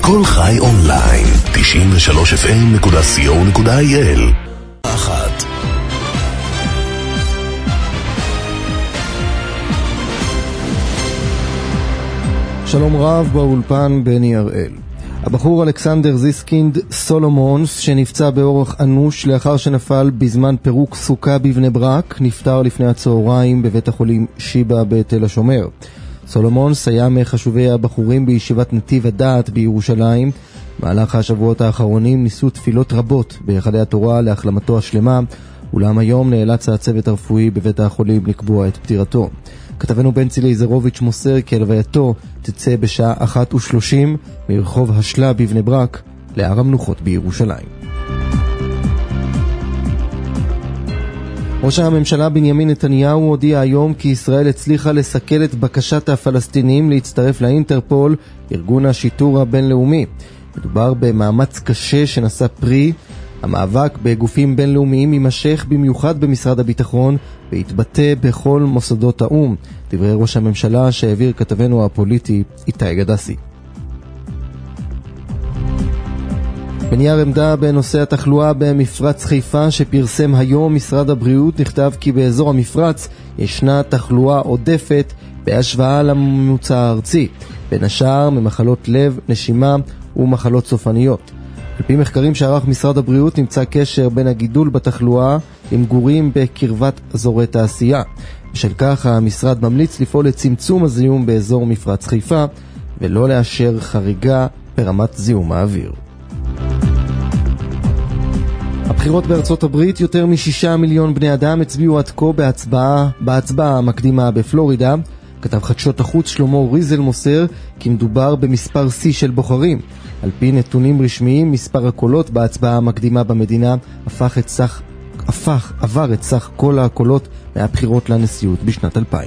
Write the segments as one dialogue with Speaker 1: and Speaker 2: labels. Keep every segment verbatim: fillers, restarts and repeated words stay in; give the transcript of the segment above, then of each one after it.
Speaker 1: כל חי אונליין, תשעים ושלוש אף אם נקודה סי או נקודה איי אל. אחת.
Speaker 2: שלום רב, באולפן בני הראל. הבחור אלכסנדר זיסקינד סולומונס, שנפצע באורח אנוש לאחר שנפל בזמן פירוק סוכה בבני ברק, נפטר לפני הצהריים בבית החולים שיבא בתל השומר. סולומונס היה מחשובי הבחורים בישיבת נתיב הדעת בירושלים. במהלך השבועות האחרונים ניסו תפילות רבות בהיכלי התורה להחלמתו השלמה, אולם היום נאלץ הצוות הרפואי בבית החולים לקבוע את פטירתו. כתבנו בנצי לייזרוביץ' מוסר כי הלווייתו תצא בשעה אחת ושלושים מרחוב השלה בבני ברק להר המנוחות בירושלים. ראש הממשלה בנימין נתניהו הודיע היום כי ישראל הצליחה לסכל את בקשת הפלסטינים להצטרף לאינטרפול, ארגון השיטור הבינלאומי. מדובר במאמץ קשה שנשא פרי. המאבק בגופים בינלאומיים יימשך במיוחד במשרד הביטחון והתבטא בכל מוסדות האום. דברי ראש הממשלה שהעביר כתבנו הפוליטי איתי גדסי. בנייר עמדה בנושא התחלואה במפרץ חיפה שפרסם היום משרד הבריאות נכתב כי באזור המפרץ ישנה תחלואה עודפת בהשוואה לממוצע הארצי, בין השאר ממחלות לב, נשימה ומחלות סופניות. על פי מחקרים שערך משרד הבריאות נמצא קשר בין הגידול בתחלואה למגורים בקרבת אזורי תעשייה. בשל כך המשרד ממליץ לפעול לצמצום הזיהום באזור מפרץ חיפה ולא לאשר חריגה ברמת זיהום האוויר. הבחירות בארצות הברית, יותר משישה מיליון בני אדם הצביעו עד כה בהצבעה, בהצבעה המקדימה בפלורידה. כתב חדשות החוץ שלמה ריזל מוסר כי מדובר במספר שיא של בוחרים. על פי נתונים רשמיים, מספר הקולות בהצבעה המקדימה במדינה הפך את סך, הפך, עבר את סך כל הקולות מהבחירות לנשיאות בשנת אלפיים.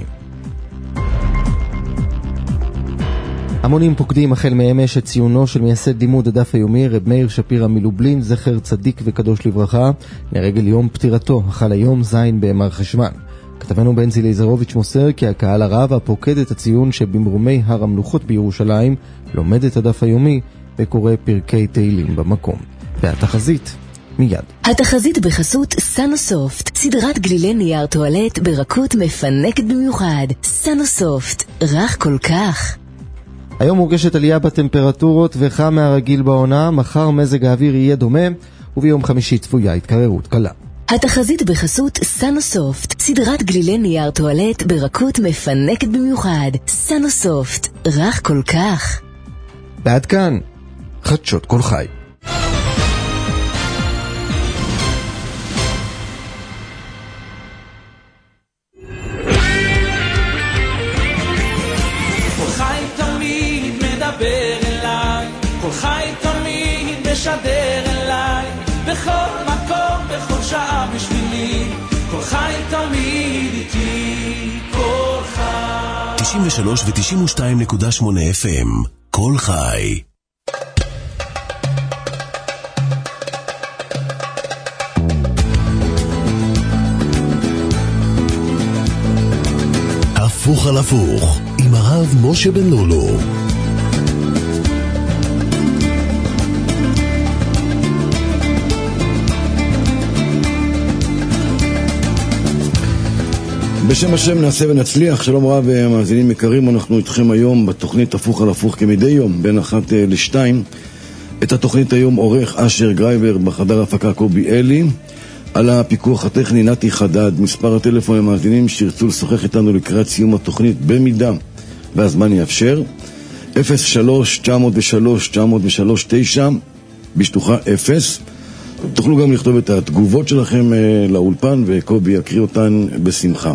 Speaker 2: המונים פוקדים החל מאמש את ציונו של מייסד לימוד הדף היומי רב מאיר שפירא מלובלין, זכר צדיק וקדוש לברכה, לרגל יום פטירתו החל היום זין באמר חשוון. כתבנו בנצי לייזרוביץ' מוסר כי הקהל הרב הפוקד את הציון שבמרומי הר המנוחות בירושלים לומד את הדף היומי וקורא פרקי תהילים במקום. והתחזית מיד.
Speaker 3: התחזית בחסות סנוסופט, סדרת גלילי נייר טואלט ברכות מפנקת במיוחד. סנוסופט, רך כל כך.
Speaker 2: היום מורגשת עלייה בטמפרטורות וחם מהרגיל בעונה, מחר מזג האוויר יהיה דומה וביום חמישי צפויה התקררות קלה.
Speaker 3: התחזית בחסות סנוסופט, סדרת גלילי נייר טואלט ברכות מפנקת במיוחד. סנוסופט, רך כל כך.
Speaker 2: ועד כאן חדשות כל חי.
Speaker 4: כל חי תמיד מדבר אליי, כל חי תמיד משדר אליי, בכל מקום, בכל שעה בשבילי, כל חי תמיד איתי, כל חי.
Speaker 1: תשעים ושלוש ותשעים ושתיים נקודה שמונה אף אם, כל חי. הפוך על הפוך, עם הרב משה בן לולו.
Speaker 5: בשם השם נעשה ונצליח. שלום רב מאזינים יקרים, אנחנו איתכם היום בתוכנית הפוך על הפוך כמדי יום בין אחת לשתיים. את התוכנית היום עורך אשר גרייבר, בחדר הפקה קובי אלי, על הפיקוח הטכני נתי חדד. מספר הטלפון למאזינים שירצו לשוחח איתנו לקראת סיום התוכנית במידה והזמן יאפשר, אפס שלוש תשע אפס שלוש תשע אפס שלוש תשע בשטוחה אפס. תוכלו גם לכתוב את התגובות שלכם לאולפן וקובי יקריא אותן בשמחה.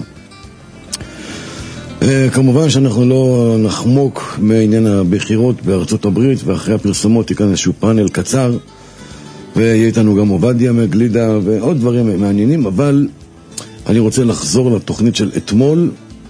Speaker 5: כמובן שאנחנו לא נחמוק מעניין הבחירות בארצות הברית, ואחרי הפרסומות יקן איזשהו פאנל קצר ויהיה איתנו גם עובדיה מגלידה ועוד דברים מעניינים. אבל אני רוצה לחזור לתוכנית של אתמול.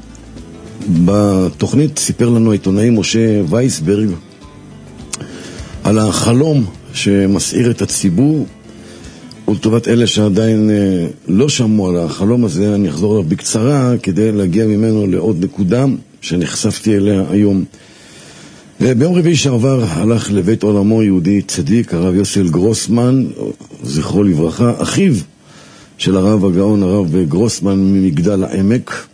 Speaker 5: בתוכנית סיפר לנו העיתונאי משה וייסברג על החלום שמסעיר את הציבור, ולטובת אלה שעדיין לא שמעו על החלום הזה אני אחזור עליו בקצרה כדי להגיע ממנו לעוד נקודה שנחשפתי אליה היום. ביום רביעי שעבר הלך לבית עולמו יהודי צדיק, הרב יוסל גרוסמן, זכרו לברכה, אחיו של הרב הגאון, הרב גרוסמן ממגדל העמק,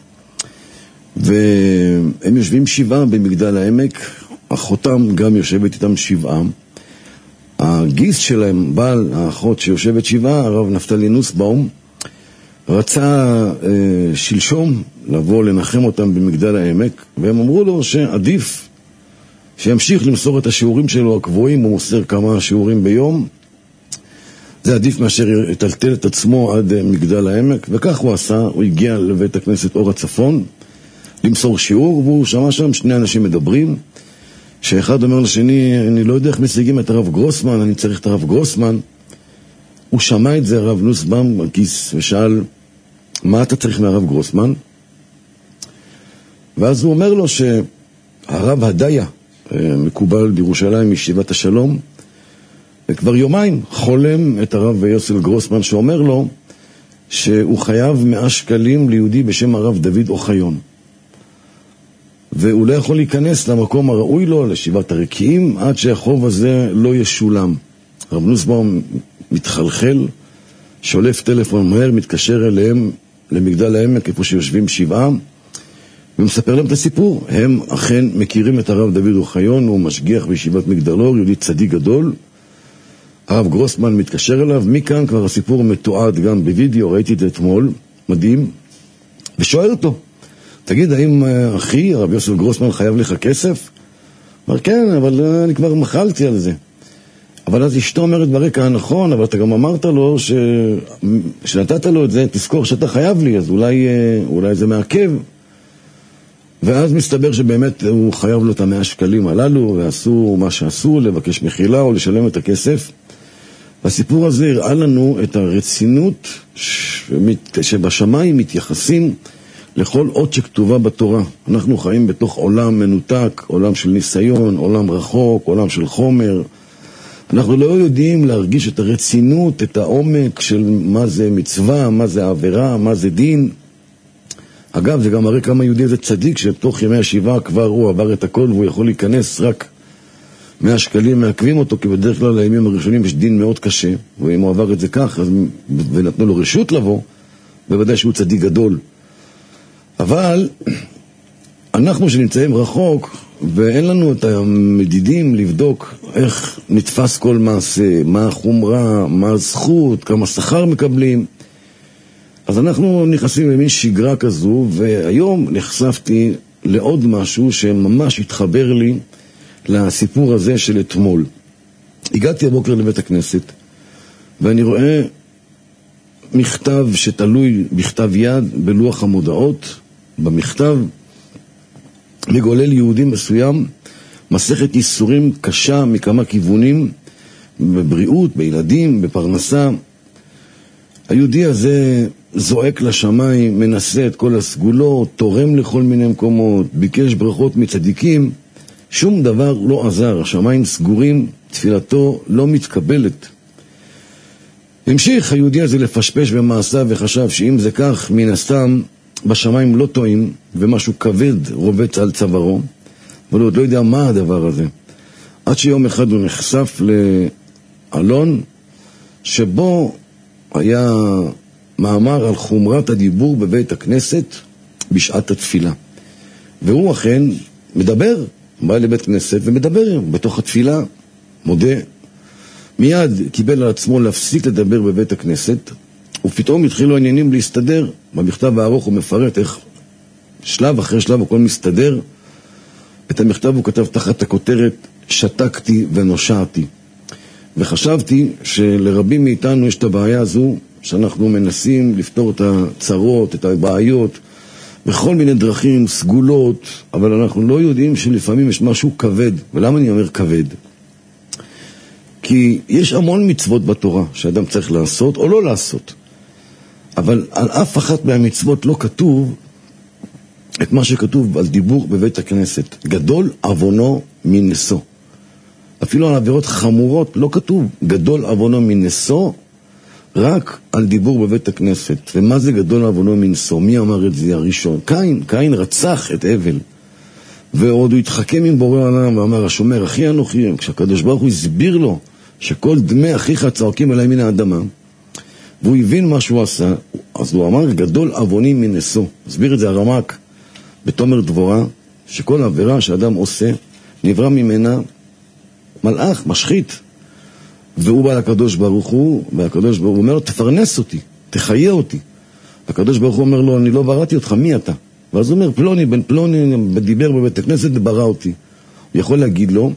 Speaker 5: והם יושבים שבעה במגדל העמק, אחותם גם יושבת איתם שבעה. הגיס שלהם, בעל האחות שיושבת שבעה, הרב נפתלי נוסבאום, רצה אה, שלשום לבוא לנחם אותם במגדל העמק, והם אמרו לו שעדיף שימשיך למסור את השיעורים שלו הקבועים, הוא מוסר כמה שיעורים ביום, זה עדיף מאשר יטלטל את עצמו עד מגדל העמק, וכך הוא עשה. הוא הגיע לבית הכנסת אור הצפון למסור שיעור, והוא שמע שם שני אנשים מדברים, שאחד אומר לשני, אני לא יודע איך משיגים את הרב גרוסמן, אני צריך את הרב גרוסמן. הוא שמע את זה, הרב נוסבאום הכיס, ושאל, מה אתה צריך מהרב גרוסמן? ואז הוא אומר לו שהרב הדיה, מקובל בירושלים מישיבת השלום, וכבר יומיים חולם את הרב יוסל גרוסמן, שאומר לו שהוא חייב מאה שקלים ליהודי בשם הרב דוד אוחיון, והוא לא יכול להיכנס למקום הראוי לו, לשיבת הרקיעים, עד שהחוב הזה לא ישולם. הרב נוסבאום מתחלחל, שולף טלפון מהר, מתקשר אליהם למגדל העמק, איפה שיושבים שבעה, ומספר להם את הסיפור. הם אכן מכירים את הרב דוד אוחיון, הוא משגיח בישיבת מגדלור, יהודי צדיק גדול. הרב גרוסמן מתקשר אליו, מכאן כבר הסיפור מתועד גם בווידאו, ראיתי את זה אתמול, מדהים, ושואל אותו, תגיד, האם אחי, הרב יוסל גרוסמן, חייב לך כסף? אמר, כן, אבל אני כבר מחלתי על זה. אבל אז אשתו אומרת ברקע הנכון, אבל אתה גם אמרת לו ש... שנתת לו את זה, תזכור שאתה חייב לי, אז אולי, אולי זה מעכב. ואז מסתבר שבאמת הוא חייב לו את המאה שקלים הללו, ועשו מה שעשו, לבקש מחילה או לשלם את הכסף. והסיפור הזה הראה לנו את הרצינות שבשמיים מתייחסים לכל אות שכתובה בתורה. אנחנו חיים בתוך עולם מנותק, עולם של ניסיון, עולם רחוק, עולם של חומר. אנחנו לא יודעים להרגיש את הרצינות, את העומק של מה זה מצווה, מה זה עבירה, מה זה דין. אגב, זה גם מראה כמה יהודי זה צדיק, שבתוך ימי השבעה כבר הוא עבר את הכל, והוא יכול להיכנס רק מאה שקלים מעכבים אותו, כי בדרך כלל לימים הראשונים יש דין מאוד קשה, ואם הוא עבר את זה כך, אז, ונתנו לו רשות לבוא, בוודאי שהוא צדיק גדול. אבל אנחנו שנמצאים רחוק, ואין לנו את המדידים לבדוק איך נתפס כל מעשה, מה החומרה, מה הזכות, כמה שכר מקבלים, אז אנחנו נכנסים למין שגרה כזו, והיום נחשפתי לעוד משהו שממש התחבר לי לסיפור הזה של אתמול. הגעתי הבוקר לבית הכנסת, ואני רואה מכתב שתלוי בכתב יד בלוח המודעות. במכתב מגולל יהודי מסוים מסכת ייסורים קשה מכמה כיוונים, בבריאות, בילדים, בפרנסה. היהודי הזה זועק לשמיים, מנסה את כל הסגולות, תורם לכל מיני מקומות, ביקש ברכות מצדיקים, שום דבר לא עזר, השמיים סגורים, תפילתו לא מתקבלת. המשיך היהודי הזה לפשפש במעשיו וחשב שאם זה כך, מן הסתם בשמיים לא טועים, ומשהו כבד רובץ על צווארו, אבל הוא עוד לא יודע מה הדבר הזה. עד שיום אחד הוא נחשף לאלון, שבו היה מאמר על חומרת הדיבור בבית הכנסת בשעת התפילה. והוא אכן מדבר, בא לבית כנסת ומדבר בתוך התפילה, מודה. מיד קיבל על עצמו להפסיק לדבר בבית הכנסת, ופתאום התחילו העניינים להסתדר. במכתב הארוך הוא מפרט איך שלב אחרי שלב הכל מסתדר. את המכתב הוא כתב תחת הכותרת, שתקתי ונושעתי. וחשבתי שלרבים מאיתנו יש את הבעיה הזו, שאנחנו מנסים לפתור את הצרות, את הבעיות, בכל מיני דרכים, סגולות, אבל אנחנו לא יודעים שלפעמים יש משהו כבד. ולמה אני אומר כבד? כי יש המון מצוות בתורה שאדם צריך לעשות או לא לעשות. אבל על אף אחת מהמצוות לא כתוב את מה שכתוב על דיבור בבית הכנסת. גדול עוונו מנשוא. אפילו על עבירות חמורות לא כתוב גדול עוונו מנשוא, רק על דיבור בבית הכנסת. ומה זה גדול עוונו מנשוא? מי אמר את זה הראשון? קין. קין רצח את הבל. ועוד הוא התחכם עם בורא העולם ואמר, השומר אחי אנוכי, כשהקדוש ברוך הוא הסביר לו שכל דמי אחיך צועקים אליי מן האדמה, והוא הבין מה שהוא עשה, אז הוא אמר, גדול אבונים מנשוא. הסביר את זה הרמ"ק בתומר דבורה, שכל עבירה שאדם עושה, נברא ממנה מלאך, משחית. והוא בא לקדוש ברוך הוא, והקדוש ברוך הוא אומר לו, תפרנס אותי, תחיה אותי. הקדוש ברוך הוא אומר לו, אני לא בראתי אותך, מי אתה? ואז הוא אומר, פלוני, בן פלוני, דיבר בבית הכנסת וברא אותי. הוא יכול להגיד לו,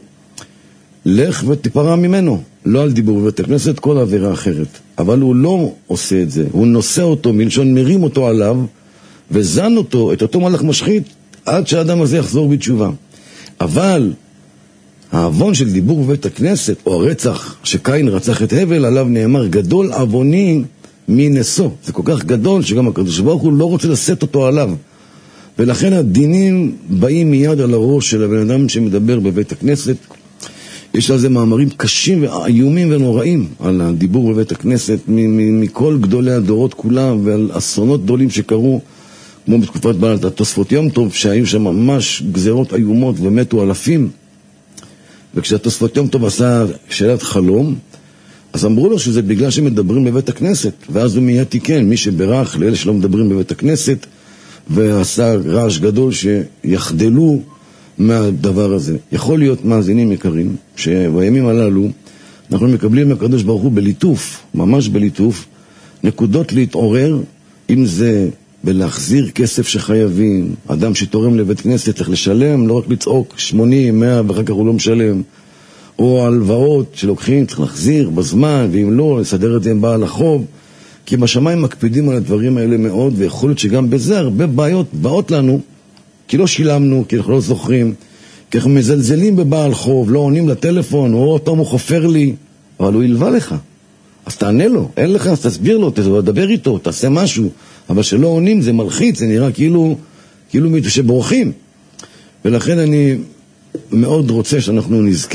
Speaker 5: לך ותפרע ממנו. לא על דיבור בבית הכנסת, כל עבירה אחרת. אבל הוא לא עושה את זה. הוא נושא אותו, מלשון מרים אותו עליו, וזן אותו, את אותו מלאך משחית, עד שהאדם הזה יחזור בתשובה. אבל העוון של דיבור בבית הכנסת, או הרצח שקין רצח את הבל, עליו נאמר, גדול עווני מנשוא. זה כל כך גדול שגם הקדוש ברוך הוא לא רוצה לשאת אותו עליו. ולכן הדינים באים מיד על הראש של הבן אדם שמדבר בבית הכנסת. יש על זה מאמרים קשים ואיומים ונוראים על הדיבור בבית הכנסת מכל גדולי הדורות כולם, ועל אסונות גדולים שקרו, כמו בתקופת בעלת התוספות יום טוב, שהיו שם ממש גזרות איומות ומתו אלפים. וכשהתוספות יום טוב עשה שאלת חלום, אז אמרו לו שזה בגלל שמדברים בבית הכנסת, ואז הוא מיד תיקן, מי שברח לאלה שלא מדברים בבית הכנסת, ועשה רעש גדול שיחדלו מהדבר הזה. יכול להיות, מאזינים יקרים, שבימים הללו אנחנו מקבלים מהקדוש ברוך הוא בליטוף, ממש בליטוף, נקודות להתעורר, אם זה בלהחזיר כסף שחייבים, אדם שתורם לבית כנסת צריך לשלם, לא רק לצעוק שמונים, מאה ואחר כך הוא לא משלם, או הלוואות שלוקחים צריך להחזיר בזמן, ואם לא, לסדר את זה עם בעל החוב, כי בשמיים מקפידים על הדברים האלה מאוד, ויכול להיות שגם בזה הרבה בעיות באות לנו, כי לא שילמנו, כי אנחנו לא זוכרים, כי אנחנו מזלזלים בבעל חוב, לא עונים לטלפון, או אותו הוא חופר לי, אבל הוא ילווה לך. אז תענה לו, אין לך, אז תסביר לו, תדבר איתו, תעשה משהו, אבל שלא עונים זה מלחיץ, זה נראה כאילו, כאילו שבורחים. ולכן אני מאוד רוצה שאנחנו נזכה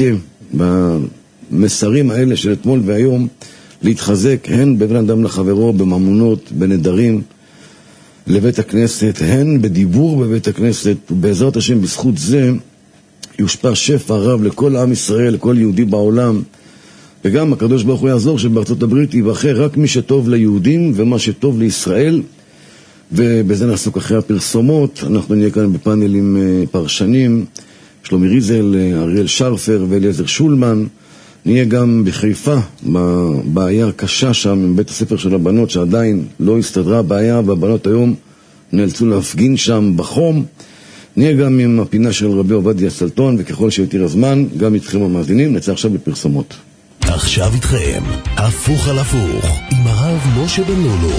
Speaker 5: במסרים האלה של אתמול והיום, להתחזק הן בבן אדם לחברו, בממונות, בנדרים, לבית הכנסת, הן בדיבור בבית הכנסת, ובעזרת השם בזכות זה יושפע שפע רב לכל עם ישראל, לכל יהודי בעולם, וגם הקדוש ברוך הוא יעזור שבארצות הברית יבחר רק מי שטוב ליהודים ומה שטוב לישראל. ובזה נעסוק אחרי הפרסומות. אנחנו נהיה כאן בפאנל עם פרשנים, שלומי ריזל, אריאל שרפר ואליעזר שולמן. נהיה גם בחיפה, בבעיה קשה שם עם בית הספר של הבנות, שעדיין לא הסתדרה הבעיה, והבנות היום נאלצו להפגין שם בחום. נהיה גם עם הפינה של רבי עובדיה סלטון, וככל שיותר הזמן, גם איתכם המאזינים. נצא עכשיו בפרסומות.
Speaker 1: עכשיו איתכם, הפוך על הפוך, עם הרב משה בן לולו.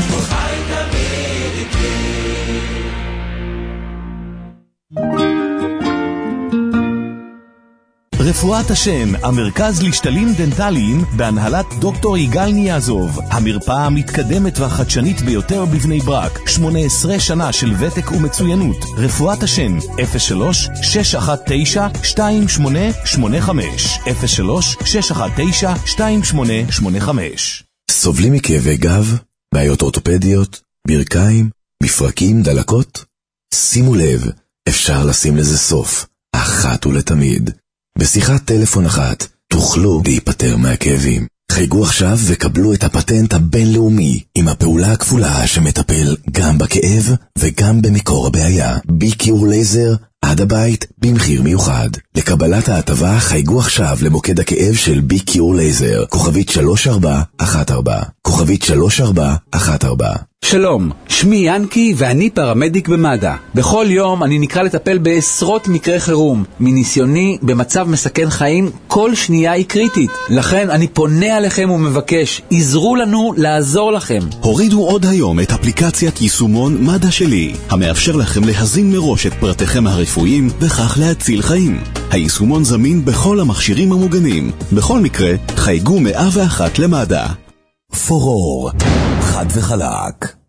Speaker 1: רפואת השם, המרכז לשתלים דנטליים בהנהלת דוקטור יגאל ניאזוב, המרפאה המתקדמת והחדשנית ביותר בבני ברק, שמונה עשרה שנה של ותק ומצוינות. רפואת השם, אפס שלוש שש אחת תשע שתיים שמונה שמונה חמש, אפס שלוש שש אחת תשע שתיים שמונה שמונה חמש.
Speaker 6: סובלים מכאבי גב, בעיות אורתופדיות, ברכיים, מפרקים, דלקות? שימו לב, אפשר לשים לזה סוף, אחת ולתמיד. בשיחת טלפון אחת תוכלו להיפטר מהכאבים. חייגו עכשיו וקבלו את הפטנט הבינלאומי עם הפעולה הכפולה שמטפל גם בכאב וגם במקור הבעיה. בי-קיור לייזר עד הבית במחיר מיוחד. לקבלת ההטבה חייגו עכשיו למוקד הכאב של בי-קיור לייזר, כוכבית שלוש ארבע אחת ארבע, כוכבית שלוש ארבע אחת ארבע.
Speaker 7: שלום, שמי ינקי ואני פרמדיק במד"א. בכל יום אני נקרא לטפל בעשרות מקרי חירום. מניסיוני, במצב מסכן חיים, כל שנייה היא קריטית. לכן אני פונה עליכם ומבקש, עזרו לנו לעזור לכם.
Speaker 1: הורידו עוד היום את אפליקציית יישומון מד"א שלי, המאפשר לכם להזין מראש את פרטיכם הרפואיים וכך להציל חיים. היישומון זמין בכל המכשירים המוגנים. בכל מקרה, חייגו מאה ואחת למד"א.
Speaker 6: פורור, חד וחלק,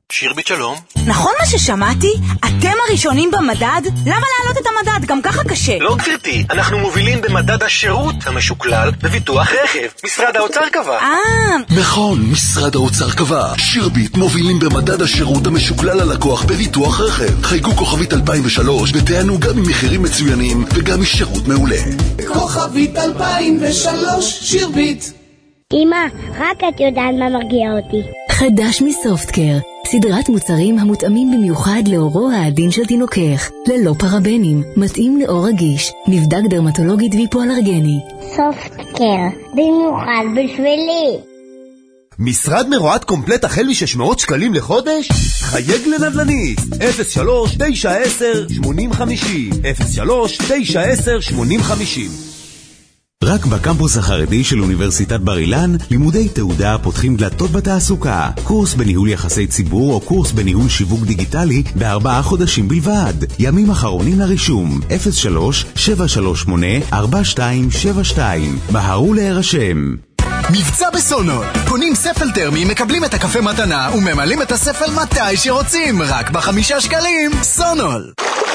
Speaker 8: שירבית שלום.
Speaker 9: נכון מה ששמעתי? אתם הראשונים במדד? למה להעלות את המדד? גם ככה קשה.
Speaker 8: לא גברתי, אנחנו מובילים במדד השירות המשוקלל בביטוח רכב. משרד האוצר קבע.
Speaker 9: אה.
Speaker 10: נכון, משרד האוצר קבע. שירבית מובילים במדד השירות המשוקלל ללקוח בביטוח רכב. חייגו כוכבית אלפיים ושלוש ותענו גם ממחירים מצוינים וגם משירות מעולה.
Speaker 11: כוכבית אלפיים ושלוש, שירבית.
Speaker 12: אמא, רק את יודעת מה מרגיע אותי.
Speaker 3: חדש מסופטקר, סדרת מוצרים המותאמים במיוחד לאורו העדין של תינוקך, ללא פרבנים, מתאים לאור רגיש, נבדק דרמטולוגית והיפואלרגני.
Speaker 12: סופטקר, במיוחד בשבילי.
Speaker 13: משרד מרועת קומפלט החל מ-שש מאות שקלים לחודש? חייג לנדל"ניסט אפס שלוש תשע עשר שמונים חמישים אפס שלוש תשע עשר שמונים חמישים.
Speaker 1: רק בקמפוס החרדי של אוניברסיטת בר אילן, לימודי תעודה פותחים דלתות בתעסוקה. קורס בניהול יחסי ציבור או קורס בניהול שיווק דיגיטלי בארבעה חודשים בלבד. ימים אחרונים לרישום אפס שלוש שבע שלוש שמונה ארבע שתיים שבע שתיים. בהרו להירשם.
Speaker 14: מבצע בסונול. קונים ספל טרמי, מקבלים את הקפה מתנה וממלאים את הספל מתי שרוצים. רק בחמישה שקלים. סונול.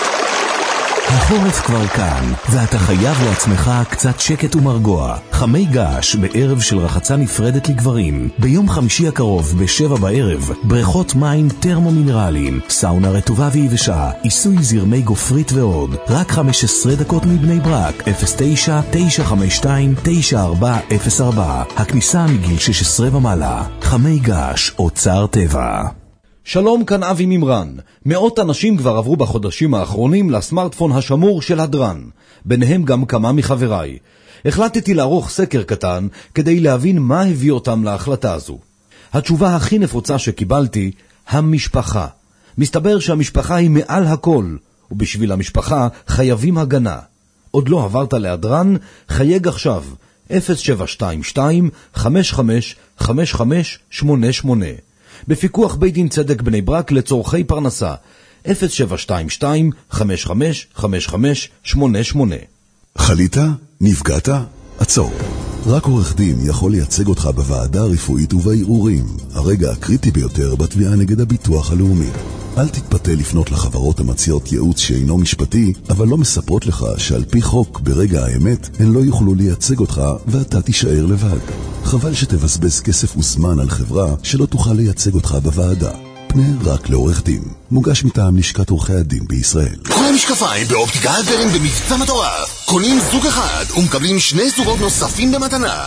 Speaker 1: החורף כבר כאן, ואתה חייב לעצמך קצת שקט ומרגוע. חמי געש בערב של רחצה נפרדת לגברים. ביום חמישי הקרוב בשבע בערב, בריכות מים טרמו-מינרליים, סאונה רטובה ויבשה, עיסוי זרמי גופרית ועוד. רק חמש עשרה דקות מבני ברק, אפס תשע תשע חמש שתיים תשע ארבע אפס ארבע. הכניסה מגיל שש עשרה ומעלה. חמי געש, אוצר טבע.
Speaker 15: שלום, כאן אבי ממרן. מאות אנשים כבר עברו בחודשים האחרונים לסמארטפון השמור של הדרן, ביניהם גם כמה מחבריי. החלטתי לערוך סקר קטן כדי להבין מה הביא אותם להחלטה הזו. התשובה הכי נפוצה שקיבלתי, המשפחה. מסתבר שהמשפחה היא מעל הכל, ובשביל המשפחה חייבים הגנה. עוד לא עברת להדרן? חייג עכשיו אפס שבע שתיים שתיים חמש חמש חמש חמש שמונה שמונה. בפיקוח בית דין צדק בני ברק לצורכי פרנסה אפס שבע שתיים שתיים חמש חמש חמש חמש שמונה שמונה.
Speaker 10: חלית? נפגעת? עצור. רק עורך דין יכול לייצג אותך בוועדה הרפואית ובערעורים, הרגע הקריטי ביותר בתביעה נגד הביטוח הלאומי. אל תתפתה לפנות לחברות המציעות ייעוץ שאינו משפטי, אבל לא מספרות לך שעל פי חוק ברגע האמת הן לא יוכלו לייצג אותך ואתה תישאר לבד. חבל שתבזבז כסף וזמן על חברה שלא תוכל לייצג אותך בוועדה. פנה רק לעורך דין. מוגש מטעם לשכת עורכי הדין בישראל.
Speaker 14: כל המשקפיים באופטיקה הלפרין במבצע מטורף. קונים זוג אחד ומקבלים שני זוגות נוספים במתנה.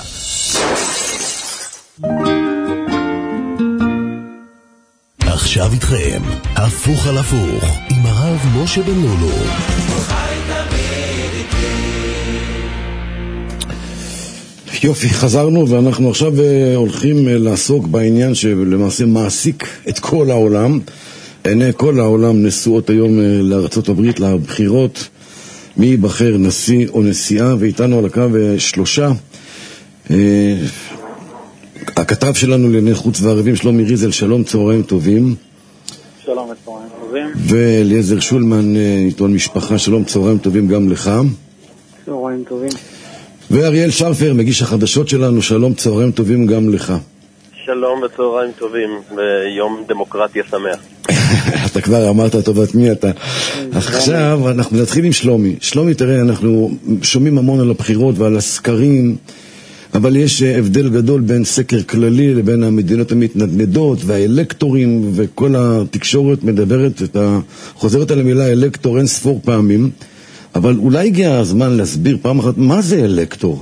Speaker 6: עכשיו איתכם, הפוך על הפוך, עם הרב משה בן לולו.
Speaker 5: יופי, חזרנו ואנחנו עכשיו הולכים לעסוק בעניין שלמעשה מעסיק את כל העולם. עיני כל העולם נשואות היום לארצות הברית, לבחירות, מי ייבחר נשיא או נשיאה, ואיתנו על הקו שלושה. הכתב שלנו לענייני חוץ וערבים, שלומי ריזל, שלום, צהריים טובים.
Speaker 16: שלום וצהריים טובים.
Speaker 5: ואליעזר שולמן, עיתון משפחה, שלום, צהריים טובים גם לך.
Speaker 16: צהריים טובים.
Speaker 5: ואריאל שרפר, מגיש החדשות שלנו, שלום, צהריים טובים גם לך.
Speaker 17: שלום וצהריים טובים, ביום דמוקרטיה שמח.
Speaker 5: אתה כבר אמרת טובת מי אתה. עכשיו אנחנו נתחיל עם שלומי. שלומי, תראה, אנחנו שומעים המון על הבחירות ועל הסקרים, אבל יש הבדל גדול בין סקר כללי לבין המדינות המתנדנדות והאלקטורים, וכל התקשורת מדברת, חוזרת על המילה אלקטור אין ספור פעמים, אבל אולי הגיע הזמן להסביר פעם אחת מה זה אלקטור.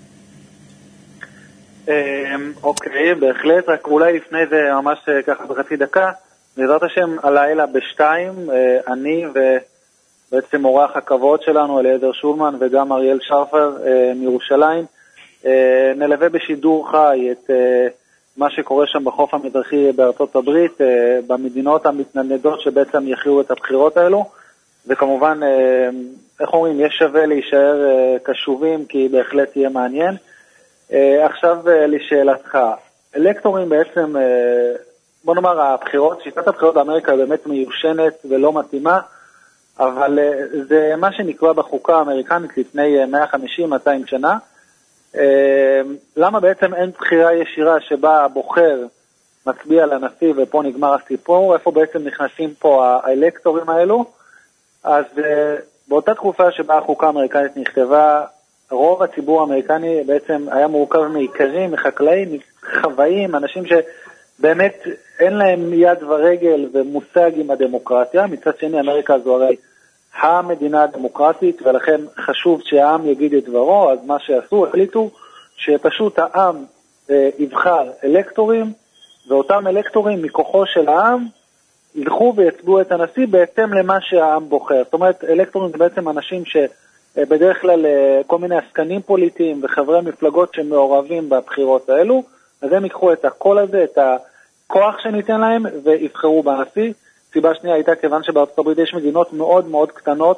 Speaker 16: אוקיי, בהחלט, רק אולי לפני זה ממש ככה בחצי דקה, בעזרת השם הלילה בשתיים, אני ובעצם אורח הכבוד שלנו אליעזר שולמן וגם אריאל שרפר מירושלים, נלווה בשידור חי את מה שקורה שם בחוף המזרחי בארצות הברית, במדינות המתנדנדות שבעצם יכריעו את הבחירות האלו, וכמובן, איך אומרים, יש שווה להישאר קשובים כי בהחלט יהיה מעניין. עכשיו לשאלתך, אלקטורים בעצם, בוא נאמר, הבחירות, שיטת הבחירות באמריקה היא באמת מיושנת ולא מתאימה, אבל זה מה שנקבע בחוקה האמריקנית לפני מאה וחמישים עד מאתיים שנה. למה בעצם אין בחירה ישירה שבה הבוחר מצביע לנשיא ופה נגמר הסיפור, איפה בעצם נכנסים פה האלקטורים האלו. אז באותה תקופה שבה החוקה האמריקנית נכתבה, רוב הציבור האמריקני בעצם היה מורכב מעיקרים, מחקלאים, מחוואים, אנשים שבאמת אין להם יד ורגל ומושג עם הדמוקרטיה. מצד שני, אמריקה זו הרי המדינה הדמוקרטית, ולכן חשוב שהעם יגיד את דברו. אז מה שעשו, החליטו שפשוט העם אה, יבחר אלקטורים, ואותם אלקטורים מכוחו של העם ילכו ויצבעו את הנשיא בהתאם למה שהעם בוחר. זאת אומרת, אלקטורים זה בעצם אנשים שבדרך כלל כל מיני עסקנים פוליטיים וחברי מפלגות שמעורבים בבחירות האלו, אז הם ייקחו את הקול הזה, את הכוח שניתן להם, ויבחרו בנשיא. סיבה שנייה הייתה כיוון שבארצות הברית יש מדינות מאוד מאוד קטנות,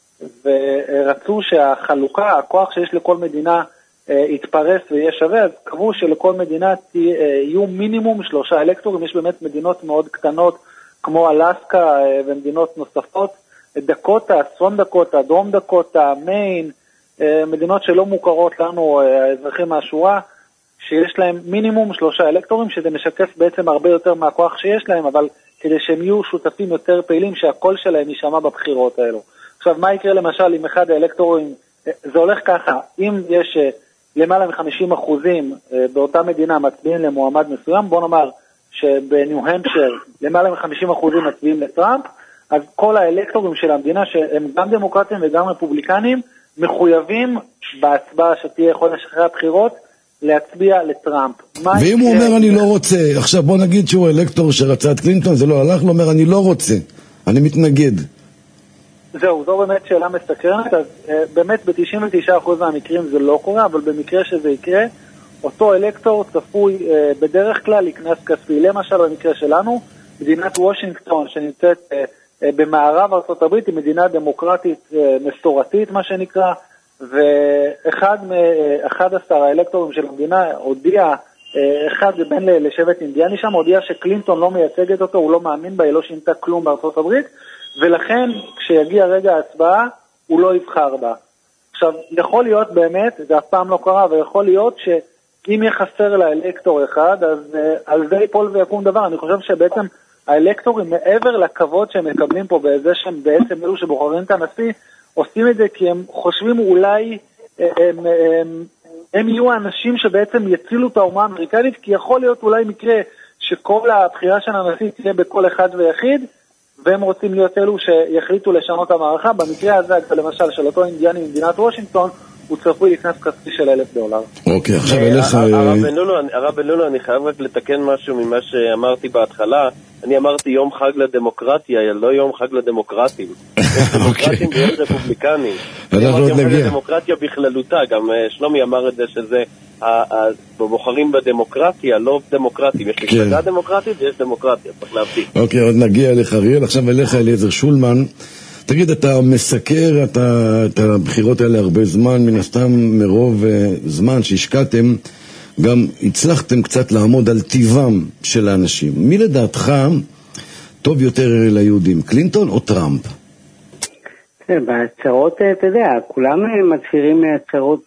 Speaker 16: ורצו שהחלוקה, הכוח שיש לכל מדינה יתפרס ויהיה שווה, אז קבעו שלכל מדינה יהיו מינימום שלושה אלקטורים. יש באמת מדינות מאוד קטנות, כמו אלסקה ומדינות נוספות, דקוטה, צפון דקוטה, דרום דקוטה, מיין, מדינות שלא מוכרות לנו, האזרחים מהשורה, שיש להם מינימום שלושה אלקטורים, שזה משקף בעצם הרבה יותר מהכוח שיש להם, אבל כדי שהם יהיו שותפים יותר פעילים, שהקול שלהם יישמע בבחירות האלו. עכשיו, מה יקרה למשל עם אחד האלקטורים? זה הולך ככה, אם יש למעלה מ-חמישים אחוזים באותה מדינה מצביעים למועמד מסוים, בוא נאמר שבניו המפשר למעלה מ-חמישים אחוזים מצביעים לטראמפ, אז כל האלקטורים של המדינה, שהם גם דמוקרטים וגם רפובליקנים, מחויבים בהצבעה שתהיה חודש אחרי הבחירות, להצביע לטראמפ.
Speaker 5: ואם הוא אומר אני לא רוצה, עכשיו בוא נגיד שהוא אלקטור שרצה את קלינטון, זה לא הלך, הוא אומר אני לא רוצה, אני מתנגד.
Speaker 16: זהו, זו באמת שאלה מסקרנת. אז באמת ב-תשעים ותשעה אחוז מהמקרים זה לא קורה, אבל במקרה שזה יקרה, אותו אלקטור צפוי בדרך כלל לקנס כספי. למשל במקרה שלנו, מדינת וושינגטון שנמצאת במערב ארצות הברית, היא מדינה דמוקרטית מסורתית מה שנקרא, ואחד מ-אחד עשר האלקטורים של המדינה הודיע, אחד זה בין לשבט אינדיאני שם, הודיע שקלינטון לא מייצגת אותו, הוא לא מאמין בה, היא לא שינתה כלום בארצות הברית, ולכן כשיגיע רגע ההצבעה הוא לא יבחר בה. עכשיו, יכול להיות באמת, זה אף פעם לא קרה, ויכול להיות שאם יחסר לאלקטור אחד, אז uh, על זה ייפול ויקום דבר. אני חושב שבעצם האלקטורים מעבר לכבוד שהם מקבלים פה בזה שהם בעצם אלו שבוחרים את הנשיא, עושים את זה כי הם חושבים אולי הם, הם, הם, הם יהיו האנשים שבעצם יצילו את האומה האמריקנית, כי יכול להיות אולי מקרה שכל הבחירה של הנשיא תהיה בכל אחד ויחיד, והם רוצים להיות אלו שיחליטו לשנות המערכה. במקרה הזה, למשל, של אותו אינדיאני ממדינת וושינגטון, הוא צפוי לקנס כספי של אלף דולר.
Speaker 5: אוקיי, עכשיו אליך...
Speaker 17: הרב בן לולו, אני חייב רק לתקן משהו ממה שאמרתי בהתחלה. אני אמרתי יום חג לדמוקרטיה, לא יום חג לדמוקרטים. יש דמוקרטים ויש רפובליקנים.
Speaker 5: אנחנו עוד נגיע.
Speaker 17: יום חג לדמוקרטיה בכללותה, גם שלומי אמר את זה שזה... בוחרים בדמוקרטיה, לא דמוקרטים. יש מפלגה דמוקרטית ויש דמוקרטיה, צריך להבדיל.
Speaker 5: אוקיי, עוד נגיע אליך אריאל. עכשיו אליך אליעזר שולמן. תגיד, אתה מסקר את הבחירות האלה הרבה זמן, מן הסתם מרוב זמן שהשקעתם, גם הצלחתם קצת לעמוד על טיבם של האנשים. מי לדעתך טוב יותר ליהודים, קלינטון או טראמפ?
Speaker 18: בהצהרות, אתה יודע, כולם מצהירים מהצהרות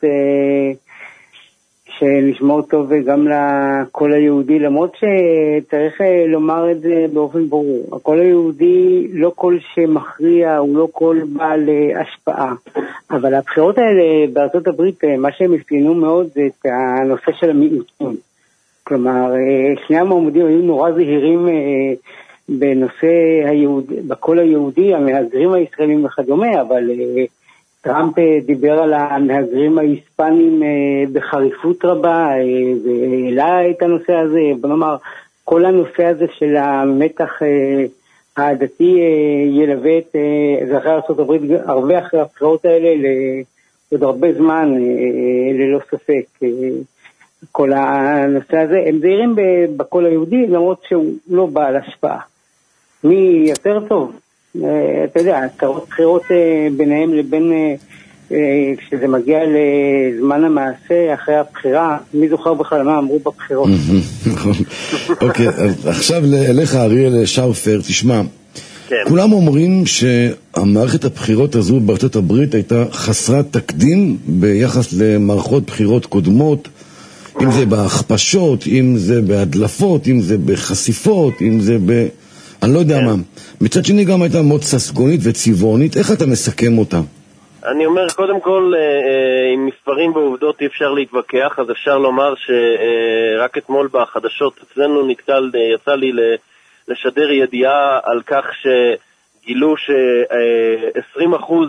Speaker 18: שנשמעו טוב גם לקול היהודי, למרות שצריך לומר את זה באופן ברור. הקול היהודי לא קול שמכריע, הוא לא קול בעל השפעה. אבל הבחירות האלה בארצות הברית, מה שהם הפיינו מאוד זה את הנושא של המיעוטים. כלומר, שני המועמדים היו נורא זהירים בנושא היהוד, בקול היהודי, המהגרים הישראלים וכדומה, אבל טראמפ דיבר על המהגרים ההיספנים בחריפות רבה, והעלה את הנושא הזה. בוא נאמר, כל הנושא הזה של המתח העדתי ילווה את אזרחי ארצות הברית הרבה אחרי הבחירות האלה, עוד הרבה זמן, ללא ספק. כל הנושא הזה, הם זהירים בקול היהודי, למרות שהוא לא בעל השפעה. מי יותר טוב? אתה יודע, הצהרות בחירות ביניהם לבין, כשזה מגיע לזמן המעשה אחרי הבחירה, מי זוכר בכלל מה אמרו בבחירות?
Speaker 5: אוקיי, עכשיו אליך אריאל שאופר, תשמע, כולם אומרים שהמערכת הבחירות הזו בארצות הברית הייתה חסרת תקדים ביחס למערכות בחירות קודמות, אם זה בהכפשות, אם זה בהדלפות, אם זה בחשיפות, אם זה ב... אני לא יודע מה. מצד שני גם הייתה מאוד ססגונית וצבעונית, איך אתה מסכם אותה?
Speaker 17: אני אומר, קודם כל, עם מספרים ועובדות אי אפשר להתווכח, אז אפשר לומר שרק אתמול בחדשות אצלנו נתקל, יצא לי לשדר ידיעה על כך שגילו ש-עשרים אחוז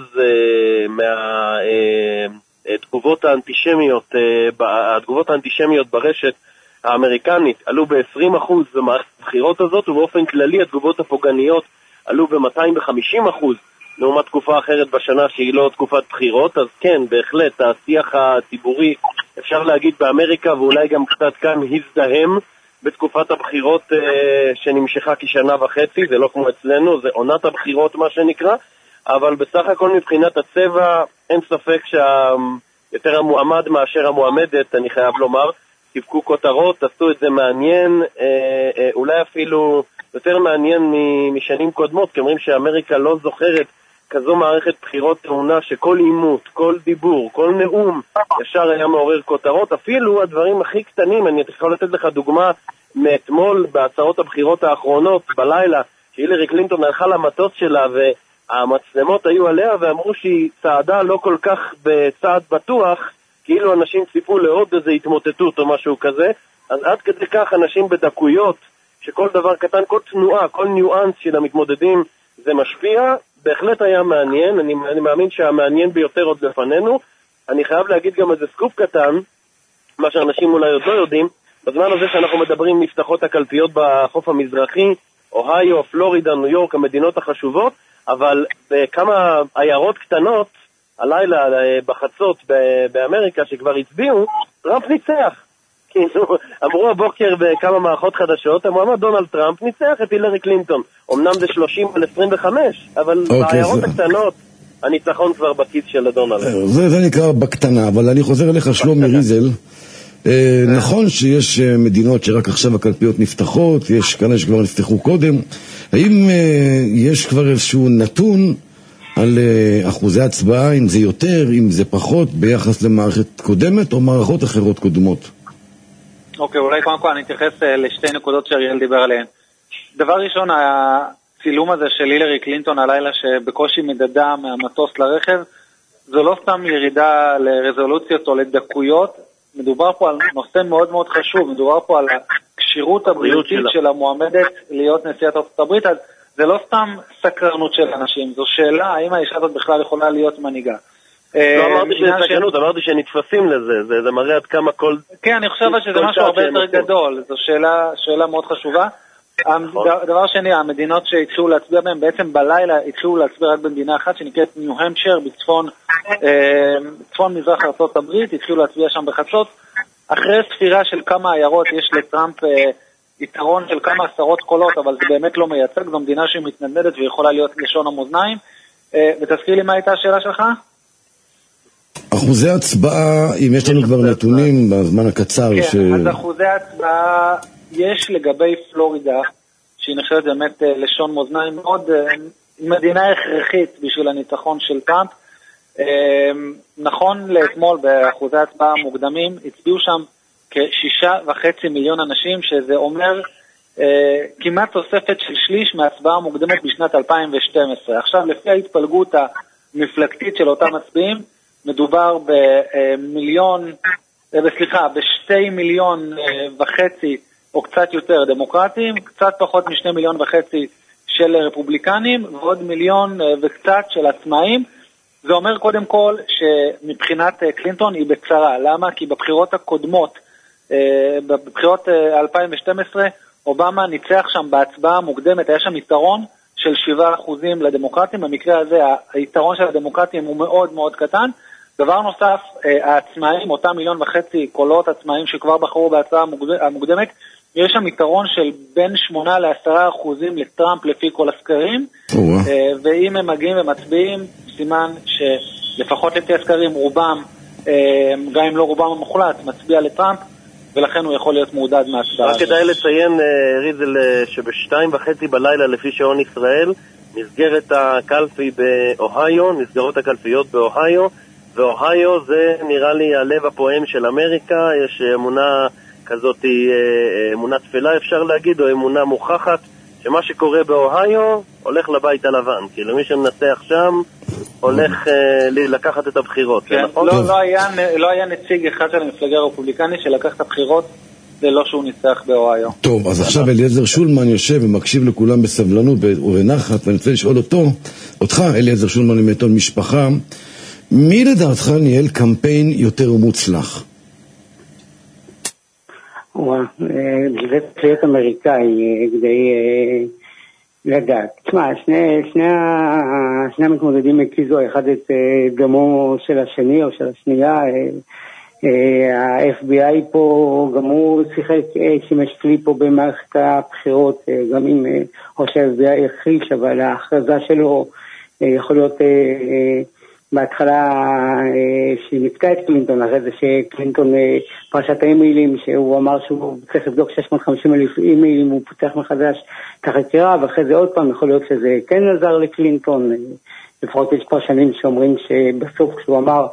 Speaker 17: מהתגובות האנטישמיות, התגובות האנטישמיות ברשת האמריקנית עלו ב-עשרים אחוז במערכת הבחירות הזאת, ובאופן כללי התגובות הפוגעניות עלו ב-מאתיים וחמישים אחוז. לעומת תקופה אחרת בשנה שהיא לא תקופת בחירות, אז כן, בהחלט, השיח הציבורי, אפשר להגיד באמריקה, ואולי גם קצת כאן הזדהם בתקופת הבחירות אה, שנמשכה כשנה וחצי, זה לא כמו אצלנו, זה עונת הבחירות מה שנקרא, אבל בסך הכל מבחינת הצבע, אין ספק שיותר המועמד מאשר המועמדת, אני חייב לומר, סיפקו כותרות, עשו את זה מעניין, אה, אה, אולי אפילו יותר מעניין משנים קודמות, כי אומרים שאמריקה לא זוכרת כזו מערכת בחירות טעונה שכל אימות, כל דיבור, כל נאום ישר היה מעורר כותרות, אפילו הדברים הכי קטנים, אני יכול לתת לך דוגמה מאתמול בהצעות הבחירות האחרונות בלילה, שהילרי קלינטון הלכה למטוס שלה והמצלמות היו עליה ואמרו שהיא צעדה לא כל כך בצעד בטוח, כאילו אנשים ציפו לעוד איזו התמוטטות או משהו כזה, אז עד כדי כך אנשים בדקויות, שכל דבר קטן, כל תנועה, כל ניואנס של המתמודדים זה משפיע, בהחלט היה מעניין, אני, אני מאמין שהמעניין ביותר עוד לפנינו. אני חייב להגיד גם איזה סקופ קטן, מה שאנשים אולי עוד לא יודעים, בזמן הזה שאנחנו מדברים נפתחות הקלפיות בחוף המזרחי, אוהיו, פלורידה, ניו יורק, המדינות החשובות, אבל בכמה עיירות קטנות, הלילה בחצות באמריקה שכבר הצביעו, טראמפ ניצח. אמרו הבוקר בכמה מערכות חדשות, המועמד דונלד טראמפ ניצח את הילרי קלינטון. אמנם זה שלושים על עשרים וחמש, אבל בעיירות הקטנות הניצחון כבר בכיס של דונלד.
Speaker 5: זה נקרא בקטנה, אבל אני חוזר אליך שלומי ריזל. נכון שיש מדינות שרק עכשיו הקלפיות נפתחות, יש כאלה שכבר נפתחו קודם. האם יש כבר איזשהו נתון על אחוזי הצבעה, אם זה יותר, אם זה פחות, ביחס למערכת קודמת או מערכות אחרות קודמות?
Speaker 16: אוקיי, אולי קודם כל אני אתייחס לשתי נקודות שאריאל דיבר עליהן. דבר ראשון, הצילום הזה של הילרי קלינטון הלילה שבקושי מדדה מהמטוס לרכב, זו לא סתם ירידה לרזולוציות או לדקויות, מדובר פה על נושא מאוד מאוד חשוב, מדובר פה על הקשירות הבריאותית של המועמדת להיות נשיאת ארצות הברית, אז זה לא סתם סקרנות של אנשים, זו שאלה האם האישה הזאת בכלל יכולה להיות מנהיגה.
Speaker 17: לא אמרתי שזה סקרנות, אמרתי שנתפסים לזה, זה מראה עד כמה כל...
Speaker 16: כן, אני חושב שזה משהו הרבה יותר גדול, זו שאלה מאוד חשובה. דבר שני, המדינות שהתחילו להצביע בהן, בעצם בלילה התחילו להצביע רק במדינה אחת שנקראת ניו המפשר, בצפון מזרח ארצות הברית, התחילו להצביע שם בחצות. אחרי ספירה של כמה עיירות יש לטראמפ יתרון של כמה עשרות קולות, אבל זה באמת לא מייצג, זו מדינה שהיא מתנדנדת ויכולה להיות לשון המאזניים. ותזכיר לי מה הייתה השאלה שלך?
Speaker 5: אחוזי הצבעה, אם יש לנו כבר נתונים בזמן הקצר.
Speaker 16: כן, אז אחוזי הצבעה יש לגבי פלורידה, שהיא נחשבת באמת לשון מאזניים מאוד, מדינה הכרחית בשביל הניצחון של טראמפ. נכון לאתמול באחוזי הצבעה המוקדמים, הצביעו שם כשישה וחצי מיליון אנשים, שזה אומר כמעט תוספת של שליש מהצבעה המוקדמת בשנת אלפיים ושתים עשרה. עכשיו, לפי ההתפלגות המפלגתית של אותם מצביעים, מדובר במיליון, סליחה, בשתי מיליון וחצי או קצת יותר דמוקרטים, קצת פחות משני מיליון וחצי של רפובליקנים, ועוד מיליון וקצת של עצמאים. זה אומר קודם כל שמבחינת קלינטון היא בצרה. למה? כי בבחירות הקודמות, בבחירות אלפיים ושתים עשרה, אובמה ניצח שם בהצבעה המוקדמת, היה שם יתרון של שבעה אחוזים לדמוקרטים. במקרה הזה היתרון של הדמוקרטים הוא מאוד מאוד קטן. דבר נוסף, העצמאים, אותם מיליון וחצי קולות עצמאים שכבר בחרו בהצעה המוקדמת, יש שם יתרון של בין שמונה לעשרה אחוזים לטראמפ לפי כל הסקרים, ואם הם מגיעים ומצביעים, סימן שלפחות לפי הסקרים רובם, גם אם לא רובם המוחלט, מצביע לטראמפ, ולכן הוא יכול להיות מעודד מהצבעה.
Speaker 17: רק כדאי לציין, ריזל, שבשתיים וחצי בלילה לפי שעון ישראל, נסגרת הקלפי באוהיו, נסגרות הקלפיות באוהיו, ואוהיו זה נראה לי הלב הפועם של אמריקה. יש אמונה כזאת, אמונה תפלה אפשר להגיד, או אמונה מוכחת, שמה שקורה באוהיו הולך לבית הלבן. כאילו מי שמנצח שם הולך אה, לקחת את הבחירות.
Speaker 16: כן,
Speaker 17: נכון?
Speaker 16: לא, לא, היה, לא היה נציג אחד של המפלגה הרפובליקנית שלקח את הבחירות ללא שהוא ניצח באוהיו.
Speaker 5: טוב, אז עכשיו אליעזר שולמן יושב ומקשיב לכולם בסבלנות ובנחת, ואני רוצה לשאול אותו, אותך אליעזר שולמן עם עיתון משפחה, מי לדעתך ניהל קמפיין יותר מוצלח?
Speaker 18: וואה, זה צריך להיות אמריקאי כדי לדעת. תשמע, שני, שני, שני המתמודדים הקיזו אחד את דמו של השני או של השנייה. ה-אף בי איי פה גם הוא שיחק, שימש כלי פה במערכת הבחירות, גם אם או שה-אף בי איי הכחיש, אבל ההכרזה שלו יכול להיות בהתחלה שהיא נתקה את קלינטון, אחרי זה שקלינטון פרשת האימיילים, שהוא אמר שהוא צריך לבדוק שש מאות וחמישים אלף אימיילים, הוא פותח מחדש את החקירה, ואחרי זה עוד פעם יכול להיות שזה כן עזר לקלינטון. לפחות יש פרשנים שאומרים שבסוף כשהוא אמר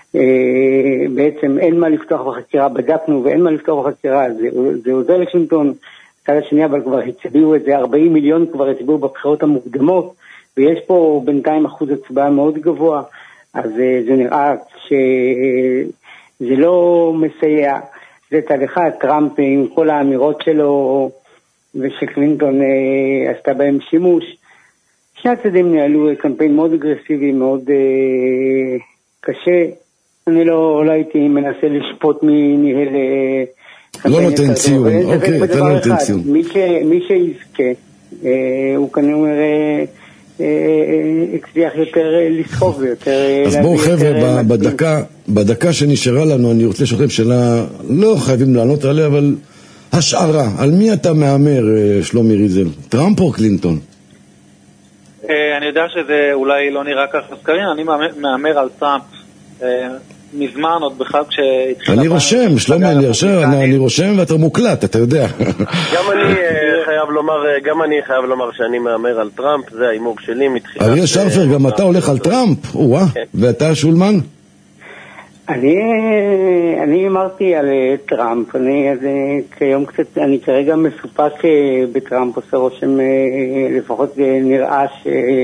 Speaker 18: בעצם אין מה לפתוח בחקירה, בדקנו ואין מה לפתוח בחקירה, זה, זה עוזר לקלינטון. צד השני אבל כבר הצביעו את זה, ארבעים מיליון כבר הצביעו בבחירות המוקדמות, ויש פה בינתיים אחוז הצבעה מאוד גבוה, אז זה נראה שזה לא מסייע. זה צד אחד, טראמפ עם כל האמירות שלו ושקלינטון אה, עשתה בהם שימוש. שני הצדדים ניהלו קמפיין מאוד אגרסיבי, מאוד אה, קשה. אני לא, לא הייתי מנסה לשפוט מי ניהל אה,
Speaker 5: לא נותן ציון, אוקיי, אתה לא נותן ציון.
Speaker 18: מי, ש, מי שיזכה, אה, הוא כנראה הצליח יותר לסחוב ויותר...
Speaker 5: אז בואו חבר'ה, בדקה, בדקה שנשארה לנו, אני רוצה לשאול לכם שאלה, לא חייבים לענות עליה, אבל השערה, על מי אתה מאמר, שלומי ריזל? טראמפ או קלינטון?
Speaker 16: אני יודע שזה אולי לא נראה ככה סקרים, אני מאמר על טראמפ מזמן, עוד בכלל כשהתחילה...
Speaker 5: אני רושם, שלומי, אני רושם ואתה מוקלט, אתה יודע.
Speaker 17: גם אני חייב לומר, גם אני חייב לומר שאני מאמר על טראמפ, זה האימור שלי מתחילת...
Speaker 5: אריה שרפר, גם אתה הולך על טראמפ? וואה, ואתה שולמן?
Speaker 18: אני אני אמרתי על טראמפ, אני כיום קצת, אני כרגע מסופק בטראמפ, עושה רושם, לפחות נראה ש...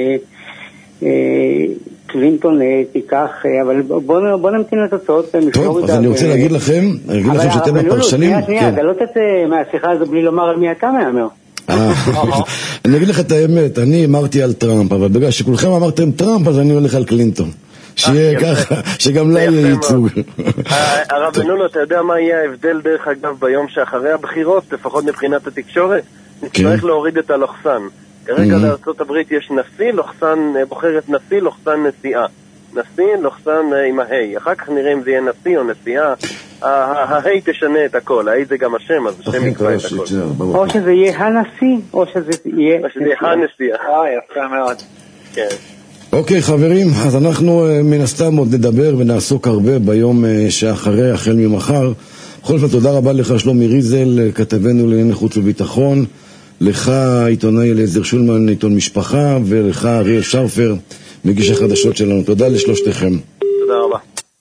Speaker 18: קלינטון תיקח, אבל בואו בוא נמתין לתוצאות.
Speaker 5: טוב, אז אני רוצה להגיד לכם, אני אגיד לכם שאתם הפרשנים...
Speaker 18: שנייה, שנייה, אתה לא תצא מהשיחה הזו בלי לומר על מי אתה מאמר.
Speaker 5: אני אגיד לך את האמת, אני אמרתי על טראמפ, אבל בגלל שכולכם אמרתם טראמפ, אז אני הולך על קלינטון. שיהיה ככה, שגם לה יהיה ייצוג.
Speaker 17: הרב בנונו, אתה יודע מה יהיה ההבדל דרך אגב ביום שאחרי הבחירות, לפחות מבחינת התקשורת? נצטרך להוריד את הלוחסן. כרגע לארצות הברית יש נשיא, לוחסן, בוחרת נשיא, לוחסן נשיאה. נשיא, לוחסן עם ההי. אחר כך נראה אם זה יהיה נשיא או נשיאה. ההי תשנה את הכל, ההי זה גם השם, אז השם יקבע את הכל.
Speaker 18: או שזה יהיה הנשיא, או שזה יהיה...
Speaker 17: או שזה יהיה הנשיאה.
Speaker 16: אה, יפה מאוד.
Speaker 17: כן.
Speaker 5: אוקיי חברים, אז אנחנו מן הסתם עוד נדבר ונעסוק הרבה ביום שאחרי, החל ממחר. בכל זאת, תודה רבה לך שלומי ריזל, כתבנו לענייני חוץ וביטחון. לך עיתונאי אליעזר שולמן, עיתון משפחה, ולך אריה שרפר, מגיש החדשות שלנו. תודה לשלושתכם.
Speaker 17: תודה רבה.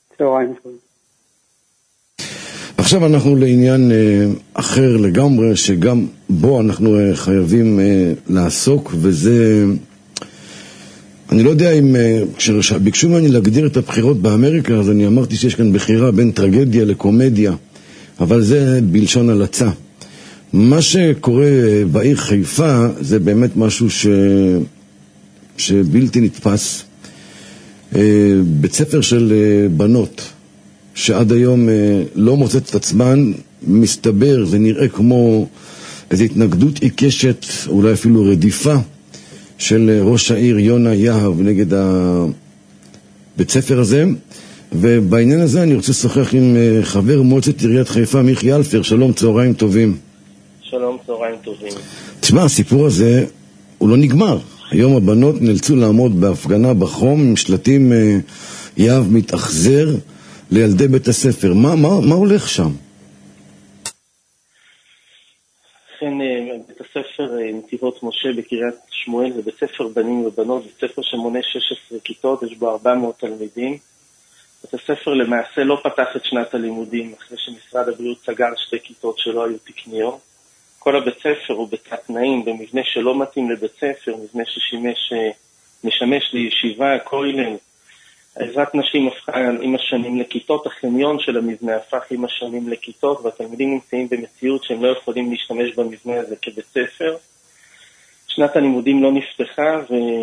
Speaker 5: עכשיו אנחנו לעניין אה, אחר לגמרי, שגם בו אנחנו אה, חייבים אה, לעסוק, וזה... אני לא יודע אם... אה, כשביקשו ממני להגדיר את הבחירות באמריקה, אז אני אמרתי שיש כאן בחירה בין טרגדיה לקומדיה, אבל זה בלשון הלצה. מה שקורה בעיר חיפה זה באמת משהו ש... שבלתי נתפס. בית ספר של בנות שעד היום לא מוצאת את עצמן, מסתבר, זה נראה כמו איזו התנגדות עיקשת, אולי אפילו רדיפה של ראש העיר יונה יהב נגד הבית ספר הזה. ובעניין הזה אני רוצה לשוחח עם חבר מועצת עיריית חיפה מיכי אלפר. שלום, צהריים טובים.
Speaker 17: שלום, צהריים טובים.
Speaker 5: תשמע, הסיפור הזה הוא לא נגמר. היום הבנות נאלצו לעמוד בהפגנה בחום עם שלטים אה, יהב מתאכזר לילדי בית הספר. מה, מה, מה הולך שם?
Speaker 17: כן, בית הספר נתיבות משה בקריית שמואל זה בית ספר בנים ובנות, בית ספר שמונה שש עשרה כיתות, יש בו ארבע מאות תלמידים.
Speaker 19: בית הספר למעשה לא פתח את שנת הלימודים אחרי שמשרד הבריאות סגר שתי כיתות שלא היו תקניות. כל הבית ספר הוא בתת תנאים, במבנה שלא מתאים לבית ספר, מבנה ששימש, משמש לישיבה, כולל. עזרת נשים הפכה עם השנים לכיתות, החניון של המבנה הפך עם השנים לכיתות, והתלמידים נמצאים במציאות שהם לא יכולים להשתמש במבנה הזה כבית ספר. שנת הלימודים לא נפתחה,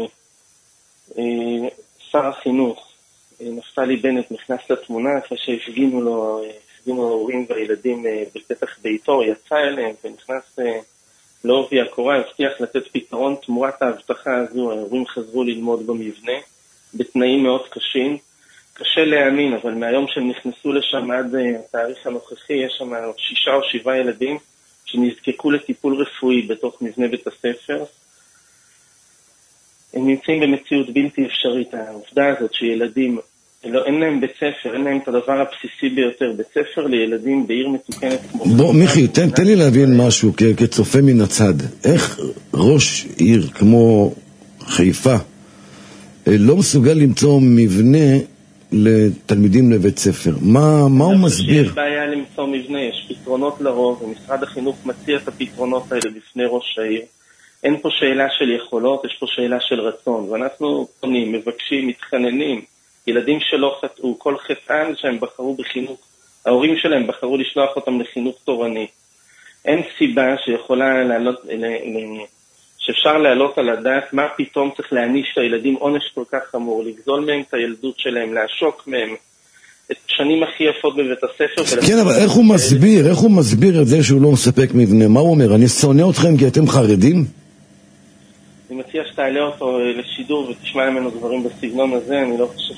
Speaker 19: ושר החינוך, נפתלי בנט, נכנס לתמונה אחרי שהפגינו לו, הפגינו ההורים והילדים בפתח ביתו, יצא אליהם ונכנס לעובי הקורה, הבטיח לתת פתרון תמורת ההבטחה הזו. ההורים חזרו ללמוד במבנה בתנאים מאוד קשים, קשה להאמין, אבל מהיום שהם נכנסו לשם עד התאריך הנוכחי, יש שם שישה או שבעה ילדים שנזקקו לטיפול רפואי בתוך מבנה בית הספר. הם נמצאים במציאות בלתי אפשרית. העובדה הזאת שילדים, לא, אין להם בית ספר, אין להם את הדבר הבסיסי ביותר, בית ספר לילדים בעיר מתוקנת כמו...
Speaker 5: בוא, מיכי, תן, תן לי להבין משהו כ- כצופה מן הצד. איך ראש עיר כמו חיפה לא מסוגל למצוא מבנה לתלמידים לבית ספר? מה, מה הוא מסביר?
Speaker 19: יש בעיה למצוא מבנה, יש פתרונות לרוב, ומשרד החינוך מציע את הפתרונות האלה בפני ראש העיר. אין פה שאלה של יכולות, יש פה שאלה של רצון, ואנחנו פונים, מבקשים, מתחננים. ילדים שלא חטאו, כל חטאן שהם בחרו בחינוך, ההורים שלהם בחרו לשלוח אותם לחינוך תורני. אין סיבה שיכולה לעלות, שאפשר לעלות על הדעת מה פתאום צריך להעניש את הילדים עונש כל כך חמור, לגזול מהם את הילדות שלהם, לעשוק מהם את השנים הכי יפות בבית הספר.
Speaker 5: כן, אבל איך הוא מסביר, איך הוא מסביר את זה שהוא לא מספק מבנה? מה הוא אומר? אני שונא אתכם כי אתם חרדים?
Speaker 19: אני מציע שתעלה אותו לשידור ותשמע ממנו דברים בסגנון הזה. אני לא חושב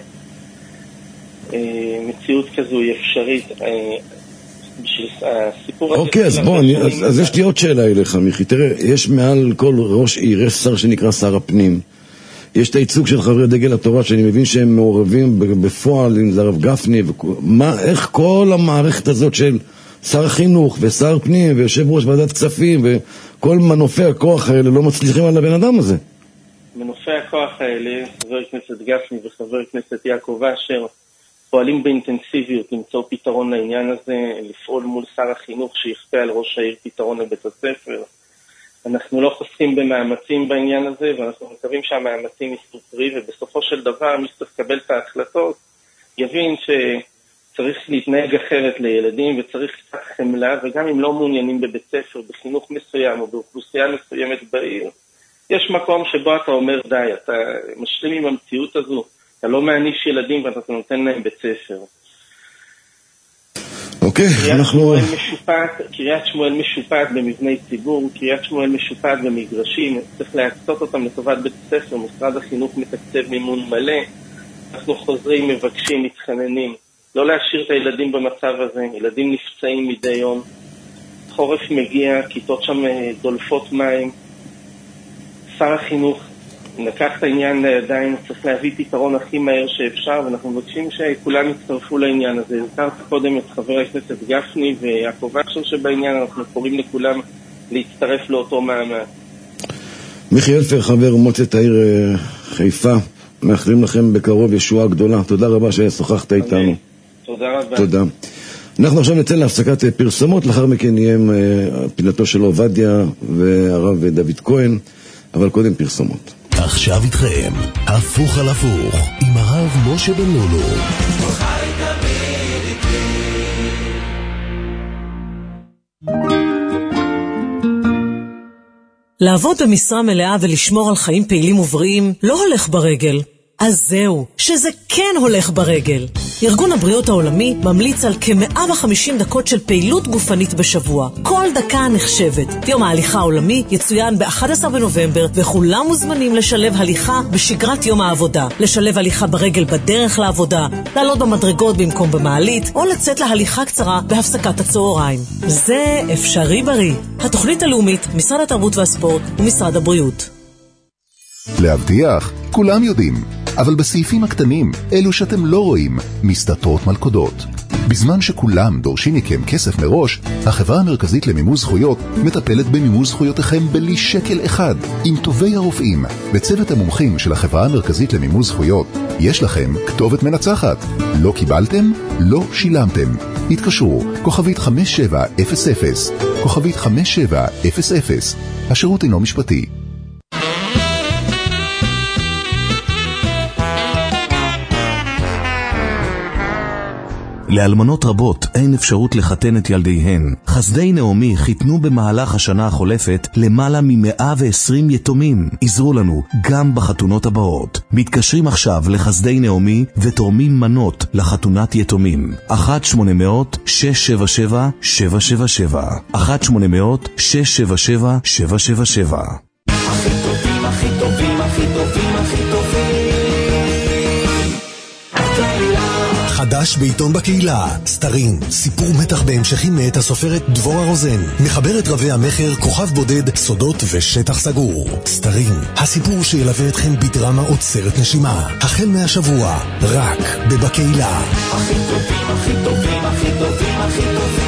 Speaker 19: שמציאות כזו היא אפשרית. בשביל הסיפור הזה...
Speaker 5: אוקיי, אז בוא, אז יש לי עוד שאלה אליך, מיכי. תראה, יש מעל כל ראש עיר, יש שר שנקרא שר הפנים. יש את הייצוג של חברי דגל התורה, שאני מבין שהם מעורבים בפועל, עם זה הרב גפני, מה, איך כל המערכת הזאת של שר החינוך ושר פנים ויושב ראש ועדת כספים וכל מנופי הכוח האלה לא מצליחים על הבן אדם הזה?
Speaker 19: מנופי הכוח האלה, חבר הכנסת גפני וחבר הכנסת יעקב אשר, פועלים באינטנסיביות למצוא פתרון לעניין הזה, לפעול מול שר החינוך שיכפה על ראש העיר פתרון לבית הספר. אנחנו לא חוסכים במאמצים בעניין הזה, ואנחנו מקווים שהמאמצים יסתפרי, ובסופו של דבר מי שצריך לקבל את ההחלטות יבין שצריך להתנהג אחרת לילדים, וצריך קצת חמלה, וגם אם לא מעוניינים בבית ספר, בחינוך מסוים או באוכלוסייה מסוימת בעיר, יש מקום שבו אתה אומר די, אתה משלים עם המציאות הזו, אתה לא מעניש ילדים ואתה נותן להם בית ספר.
Speaker 5: אוקיי, אנחנו...
Speaker 19: קריית שמואל משופעת במבני ציבור, קריית שמואל משופעת במגרשים, צריך להקצות אותם לטובת בית ספר, משרד החינוך מתקצב מימון מלא, אנחנו חוזרים, מבקשים, מתחננים, לא להשאיר את הילדים במצב הזה, ילדים נפצעים מדי יום, חורף מגיע, כיתות שם דולפות מים, שר החינוך לקח את העניין לידיים, צריך להביא פתרון הכי מהר שאפשר, ואנחנו מבקשים שכולם יצטרפו לעניין הזה. הזכרת קודם את חבר הכנסת גפני ויעקב אשר שבעניין, אנחנו קוראים לכולם להצטרף לאותו מאמץ.
Speaker 5: מיכי אלפר, חבר מועצת העיר חיפה, מאחלים לכם בקרוב ישועה גדולה. תודה רבה ששוחחת איתנו.
Speaker 19: תודה רבה.
Speaker 5: תודה. אנחנו עכשיו נצא להפסקת פרסומות, לאחר מכן נהיה עם פינתו של עובדיה והרב דוד כהן, אבל קודם פרסומות.
Speaker 1: עכשיו איתכם, הפוך על הפוך, עם הרב משה בן לולו.
Speaker 20: לעבוד במשרה מלאה ולשמור על חיים פעילים ובריאים לא הולך ברגל. אז זהו, שזה כן הולך ברגל. ארגון הבריאות העולמי ממליץ על כ-מאה וחמישים דקות של פעילות גופנית בשבוע. כל דקה נחשבת. יום ההליכה העולמי יצוין ב-אחד עשר בנובמבר, וכולם מוזמנים לשלב הליכה בשגרת יום העבודה. לשלב הליכה ברגל בדרך לעבודה, לעלות במדרגות במקום במעלית, או לצאת להליכה קצרה בהפסקת הצהריים. זה אפשרי בריא. התוכנית הלאומית, משרד התרבות והספורט ומשרד הבריאות.
Speaker 10: להבטיח, כולם יודעים, אבל בסעיפים הקטנים, אלו שאתם לא רואים, מסתתרות מלכודות. בזמן שכולם דורשים מכם כסף מראש, החברה המרכזית למימוש זכויות מטפלת במימוש זכויותיכם בלי שקל אחד, עם טובי הרופאים. בצוות המומחים של החברה המרכזית למימוש זכויות, יש לכם כתובת מנצחת. לא קיבלתם? לא שילמתם. התקשרו, כוכבית חמש שבע אפס אפס, כוכבית חמש שבע אפס אפס. השירות אינו משפטי.
Speaker 1: לאלמנות רבות אין אפשרות לחתן את ילדיהן. חסדי נעמי חיתנו במהלך השנה החולפת למעלה מ-מאה ועשרים יתומים. עזרו לנו גם בחתונות הבאות. מתקשרים עכשיו לחסדי נעמי ותורמים מנות לחתונת יתומים. אחת שמונה מאות שש שבע שבע שבע שבע שבע, אחת שמונה מאות שש שבע שבע שבע שבע שבע.
Speaker 4: הכי טובים, הכי טובים, הכי טובים, הכי טובים.
Speaker 14: חדש בעיתון בקהילה, סתרים, סיפור מתח בהמשכים מאת הסופרת דבורה רוזן, מחברת רבי המחר, כוכב בודד, סודות ושטח סגור. סתרים, הסיפור שילווה אתכם בדרמה עוצרת נשימה, החל מהשבוע, רק בבקהילה.
Speaker 4: הכי טובים, הכי טובים, הכי טובים, הכי טובים.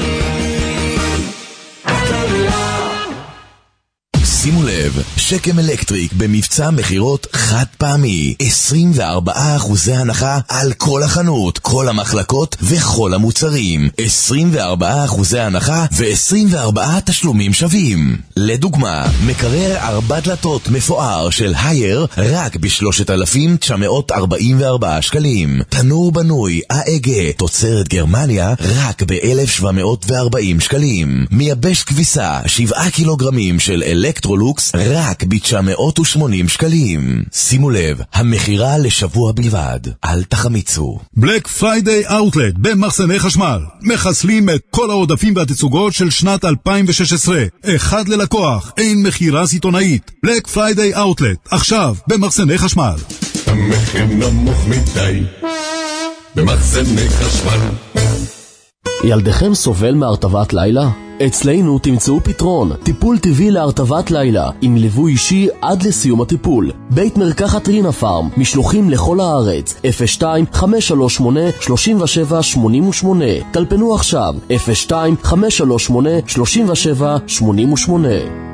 Speaker 6: שימו לב, שקם אלקטריק במבצע מחירות חד פעמי, עשרים וארבעה אחוזי הנחה על כל החנות, כל המחלקות וכל המוצרים. עשרים וארבעה אחוזי הנחה ו-עשרים וארבעה תשלומים שווים. לדוגמה, מקרר ארבע דלתות מפואר של הייר רק ב-שלושת אלפים תשע מאות ארבעים וארבעה שקלים. תנור בנוי אגה תוצרת גרמניה רק ב-אלף שבע מאות וארבעים שקלים. מייבש כביסה שבעה קילוגרמים של אלקטרו לוקס רק ב-תשע מאות ושמונים שקלים. שימו לב, המחירה לשבוע בלבד. אל תחמיצו.
Speaker 21: בלק פריידיי אאוטלט במחסני חשמל. מחסלים את כל העודפים והתצוגות של שנת אלפיים ושש עשרה. אחד ללקוח, אין מחירה סיטונאית. בלק פריידיי אאוטלט, עכשיו במחסני חשמל.
Speaker 22: המחיר נמוך מדי במחסני חשמל.
Speaker 23: ילדיכם סובל מהרטבת לילה? אצלנו תמצאו פתרון, טיפול טבעי להרטבת לילה, עם ליווי אישי עד לסיום הטיפול. בית מרקחת רינה פארם, משלוחים לכל הארץ, אפס שתיים חמש שלוש שמונה שלוש שבע שמונה שמונה. טלפנו עכשיו, אפס שתיים חמש שלוש שמונה שלוש שבע שמונה שמונה.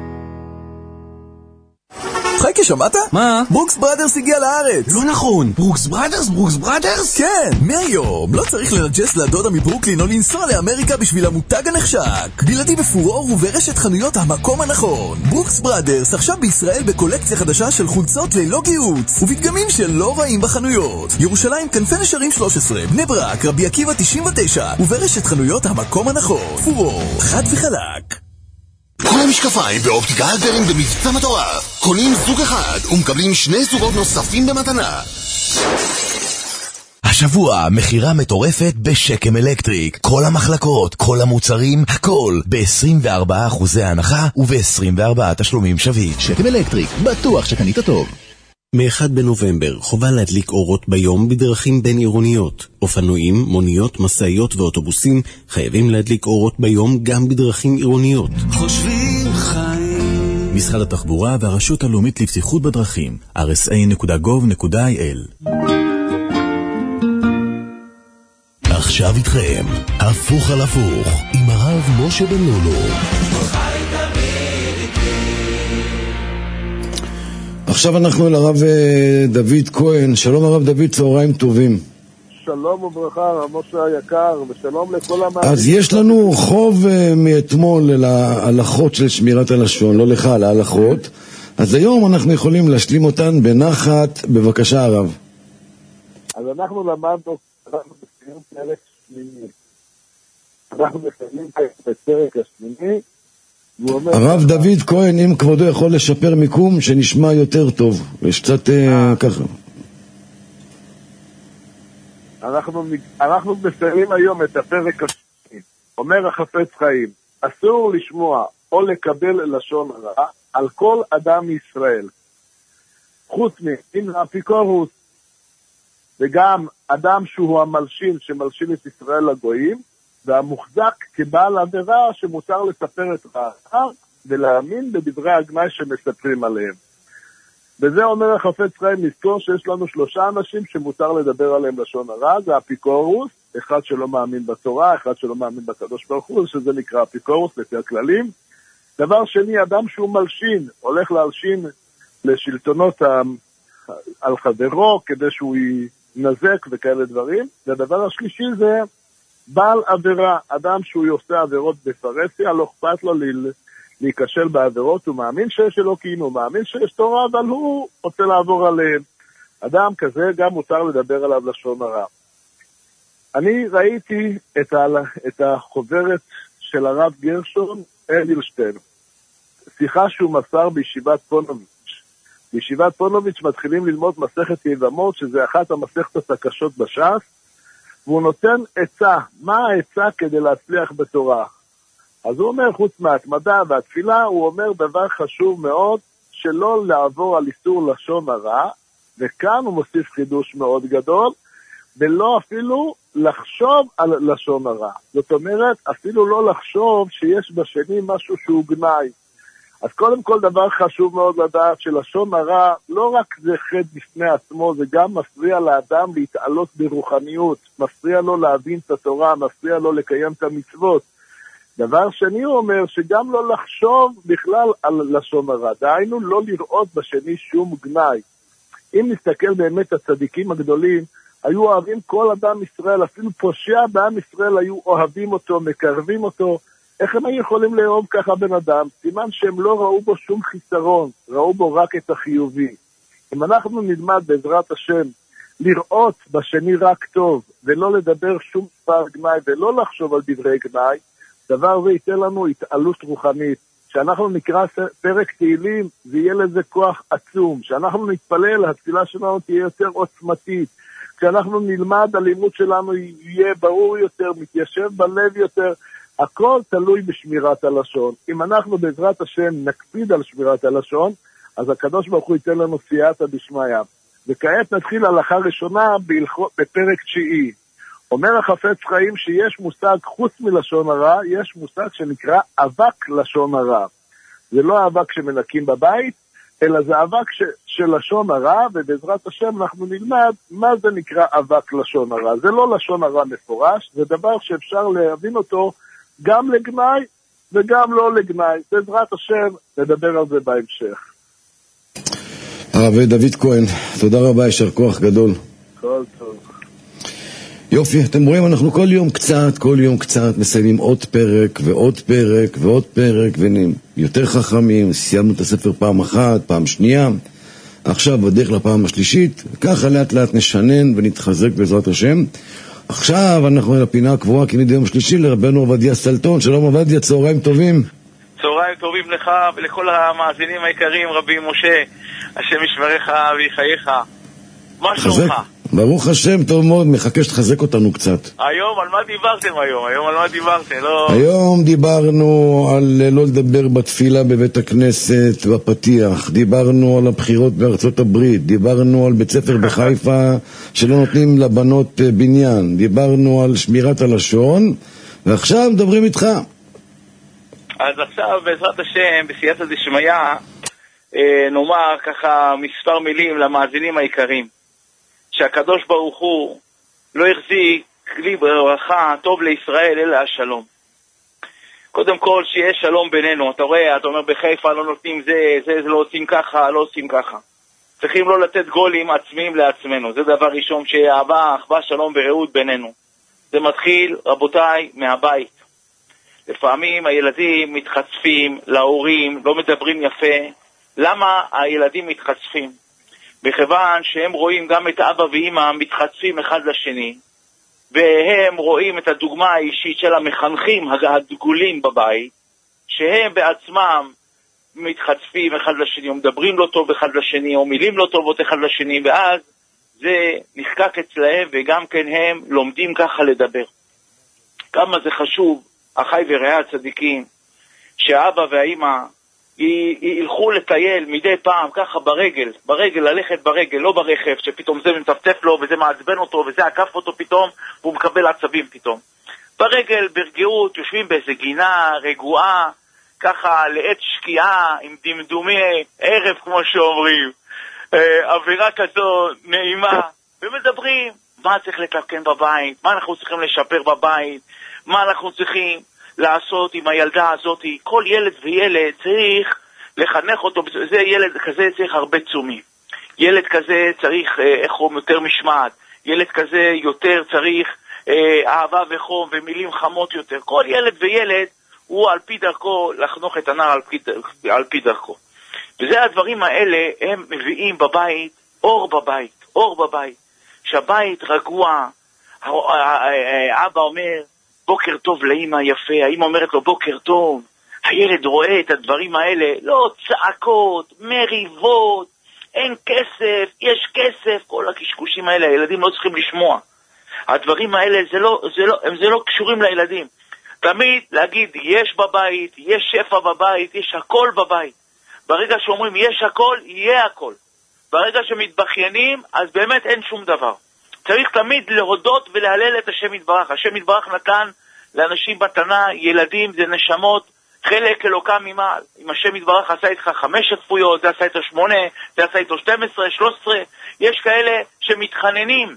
Speaker 24: חייקי, שמעת?
Speaker 25: מה?
Speaker 24: ברוקס ברדרס הגיע לארץ.
Speaker 25: לא נכון, ברוקס ברדרס? ברוקס ברדרס?
Speaker 24: כן, מהיום לא צריך לנג'ס לדודה מברוקלין או לנסוע לאמריקה בשביל המותג הנחשק. בלעדי בפורור וברשת חנויות המקום הנכון. ברוקס ברדרס עכשיו בישראל בקולקציה חדשה של חולצות ללא גיוץ ובדגמים שלא רעים בחנויות. ירושלים כנפי נשרים שלוש עשרה, בני ברק, רבי עקיבא תשעים ותשע וברשת חנויות המקום הנכון. פורור, חד וחלק.
Speaker 26: כל המשקפיים באופטיקה הלפרין במבצע מטורף. קונים זוג אחד ומקבלים שני זוגות נוספים במתנה.
Speaker 6: השבוע מחירה מטורפת בשקם אלקטריק. כל המחלקות, כל המוצרים, הכל ב-עשרים וארבעה אחוזי הנחה וב-עשרים וארבעה תשלומים שווים.
Speaker 14: שקם אלקטריק, בטוח שקנית טוב.
Speaker 27: מאחד בנובמבר חובה להדליק אורות ביום בדרכים בין עירוניות. אופנועים, מוניות, מסעיות ואוטובוסים חייבים להדליק אורות ביום גם בדרכים עירוניות.
Speaker 4: חושבים חיים.
Speaker 27: משרד התחבורה והרשות הלאומית לבטיחות בדרכים, אר אס איי נקודה גוב נקודה איי אל.
Speaker 6: עכשיו איתכם, הפוך על הפוך, עם הרב משה בן לולו.
Speaker 5: עכשיו אנחנו אל הרב דוד כהן. שלום הרב דוד, צהריים טובים.
Speaker 28: שלום וברכה, הרב משה היקר, ושלום לכל המאזינים.
Speaker 5: אז יש לנו חוב מאתמול על ההלכות של שמירת הלשון, לא לך, על ההלכות. אז היום אנחנו יכולים להשלים אותן בנחת. בבקשה הרב.
Speaker 28: אז אנחנו למדנו בסיום פרק שמיני. אנחנו מסיימים בפרק השמיני.
Speaker 5: הרב דוד כהן, אם כבודו יכול לשפר מיקום שנשמע יותר טוב, יש קצת ככה.
Speaker 28: אנחנו אנחנו מסיימים היום את הפרק השני. אומר החפץ חיים, אסור לשמוע או לקבל לשון רע על כל אדם מישראל, חוץ מן האפיקורוס, וגם אדם שהוא המלשין שמלשין את ישראל לגויים, והמוחזק כבעל עבירה שמותר לספר את רעיו ולהאמין בדברי הגנאי שמספרים עליהם. וזה אומר החפץ חיים, נזכור שיש לנו שלושה אנשים שמותר לדבר עליהם לשון הרע, זה אפיקורוס, אחד שלא מאמין בתורה, אחד שלא מאמין בקדוש ברוך הוא, שזה נקרא אפיקורוס לפי הכללים. דבר שני, אדם שהוא מלשין, הולך להלשין לשלטונות על חברו, כדי שהוא ינזק וכאלה דברים. והדבר השלישי זה בעל עבירה, אדם שהוא עושה עבירות בפרסיה, לא אכפת לו להיכשל בעבירות, הוא מאמין שיש אלוקים, הוא מאמין שיש תורה, אבל הוא רוצה לעבור עליהם. אדם כזה גם מותר לדבר עליו לשון הרע. אני ראיתי את, ה... את החוברת של הרב גרשון אדלשטיין, שיחה שהוא מסר בישיבת פונוביץ'. בישיבת פונוביץ' מתחילים ללמוד מסכת יבמות, שזה אחת המסכתות הקשות בש"ס, והוא נותן עצה, מה העצה כדי להצליח בתורה? אז הוא אומר, חוץ מההתמדה והתפילה, הוא אומר דבר חשוב מאוד, שלא לעבור על איסור לשון הרע, וכאן הוא מוסיף חידוש מאוד גדול, ולא אפילו לחשוב על לשון הרע. זאת אומרת, אפילו לא לחשוב שיש בשני משהו שהוא גנאי. אז קודם כל דבר חשוב מאוד לדעת שלשון הרע לא רק זה חטא בפני עצמו, זה גם מפריע לאדם להתעלות ברוחניות, מפריע לו להבין את התורה, מפריע לו לקיים את המצוות. דבר שני הוא אומר שגם לא לחשוב בכלל על לשון הרע, דהיינו לא לראות בשני שום גנאי. אם נסתכל באמת הצדיקים הגדולים, היו אוהבים כל אדם ישראל, אפילו פושע בעם ישראל היו אוהבים אותו, מקרבים אותו. איך הם יכולים לאהוב ככה בן אדם? סימן שהם לא ראו בו שום חיסרון, ראו בו רק את החיובי. אם אנחנו נלמד בעזרת השם לראות בשני רק טוב, ולא לדבר שום דבר גנאי, ולא לחשוב על דברי גנאי, דבר זה ייתן לנו התעלות רוחנית. כשאנחנו נקרא פרק תהילים, זה יהיה לזה כוח עצום. כשאנחנו נתפלל, התפילה שלנו תהיה יותר עוצמתית. כשאנחנו נלמד, הלימוד שלנו יהיה ברור יותר, מתיישב בלב יותר. הכל תלוי בשמירת הלשון. אם אנחנו בעזרת השם נקפיד על שמירת הלשון, אז הקדוש ברוך הוא ייתן לנו סייעתא דשמיא. וכעת נתחיל הלכה ראשונה בפרק תשיעי. אומר החפץ חיים שיש מושג חוץ מלשון הרע, יש מושג שנקרא אבק לשון הרע. זה לא אבק שמנקים בבית, אלא זה אבק ש, של לשון הרע, ובעזרת השם אנחנו נלמד מה זה נקרא אבק לשון הרע. זה לא לשון הרע מפורש, זה דבר שאפשר להבין אותו גם לגנאי וגם לא לגנאי. בעזרת השם נדבר על זה בהמשך.
Speaker 5: הרב דוד כהן, תודה רבה, יישר כוח גדול.
Speaker 28: כל טוב.
Speaker 5: יופי, אתם רואים, אנחנו כל יום קצת, כל יום קצת מסיימים עוד פרק ועוד פרק ועוד פרק, ונהיים יותר חכמים. סיימנו את הספר פעם אחת, פעם שנייה, עכשיו בדרך לפעם השלישית, ככה לאט לאט נשנן ונתחזק בעזרת השם. עכשיו אנחנו לפינה הקבועה כמדי יום שלישי לרבנו עובדיה סלטון. שלום עובדיה, צהריים טובים.
Speaker 2: צהריים טובים לך ולכל המאזינים היקרים, רבי משה, השם ישמרך ויחייך. מה שלומך?
Speaker 5: ברוך השם, טוב מאוד, מחכה שתחזק אותנו קצת.
Speaker 2: היום, על מה דיברתם היום? היום על מה דיברתם? לא...
Speaker 5: היום דיברנו על לא לדבר בתפילה בבית הכנסת, בפתיח. דיברנו על הבחירות בארצות הברית. דיברנו על בית ספר בחיפה שלא נותנים לבנות בניין. דיברנו על שמירת הלשון, ועכשיו מדברים איתך.
Speaker 2: אז עכשיו, בעזרת השם, בסייעתא דשמיא, נאמר ככה מספר מילים למאזינים היקרים. שהקדוש ברוך הוא לא החזיק כלי ברכה טוב לישראל אלא השלום. קודם כל שיש שלום בינינו. אתה רואה, אתה אומר בחיפה לא נותנים זה, זה, זה לא עושים ככה, לא עושים ככה. צריכים לא לתת גולים עצמיים לעצמנו. זה דבר ראשון, שאהבה, אחווה, שלום ורעות בינינו. זה מתחיל, רבותיי, מהבית. לפעמים הילדים מתחצפים להורים, לא מדברים יפה. למה הילדים מתחצפים? מכיוון שהם רואים גם את אבא ואמא מתחצפים אחד לשני, והם רואים את הדוגמה האישית של המחנכים הדגולים בבית, שהם בעצמם מתחצפים אחד לשני, או מדברים לא טוב אחד לשני, או מילים לא טובות אחד לשני, ואז זה נחקק אצלהם, וגם כן הם לומדים ככה לדבר. כמה זה חשוב, אחי ורעי הצדיקים, שהאבא והאמא ילכו לטייל מדי פעם ככה ברגל, ברגל, ללכת ברגל, לא ברכב, שפתאום זה מצפצף לו וזה מעצבן אותו וזה עקף אותו פתאום והוא מקבל עצבים פתאום. ברגל, ברגעות, יושבים באיזה גינה רגועה, ככה לעת שקיעה עם דמדומי ערב כמו שאומרים, אווירה כזו נעימה, ומדברים מה צריך לתקן בבית, מה אנחנו צריכים לשפר בבית, מה אנחנו צריכים לעשות עם הילדה הזאת. כל ילד וילד צריך לחנך אותו, זה ילד כזה צריך הרבה תשומים, ילד כזה צריך איך הוא יותר משמעת, ילד כזה יותר צריך אהבה וחום ומילים חמות יותר. כל ילד וילד הוא על פי דרכו לחנוך את הנער על פי, על פי דרכו. וזה הדברים האלה הם מביאים בבית אור בבית, אור בבית, שהבית רגוע. אבא אומר בוקר טוב לאמא יפה, האמא אומרת לו בוקר טוב, הילד רואה את הדברים האלה, לא צעקות, מריבות, אין כסף, יש כסף, כל הקשקושים האלה הילדים לא צריכים לשמוע. הדברים האלה זה לא, זה לא, הם זה לא קשורים לילדים. תמיד להגיד יש בבית, יש שפע בבית, יש הכל בבית. ברגע שאומרים יש הכל, יהיה הכל. ברגע שמתבחיינים, אז באמת אין שום דבר. צריך תמיד להודות ולהלל את השם יתברך. השם יתברך נתן לאנשים בתנה, ילדים זה נשמות, חלק אלוקם ממעל. אם השם יתברך עשה איתך חמש שותפויות, זה עשה איתו שמונה, זה עשה איתו שתים עשרה, שלוש עשרה. יש כאלה שמתחננים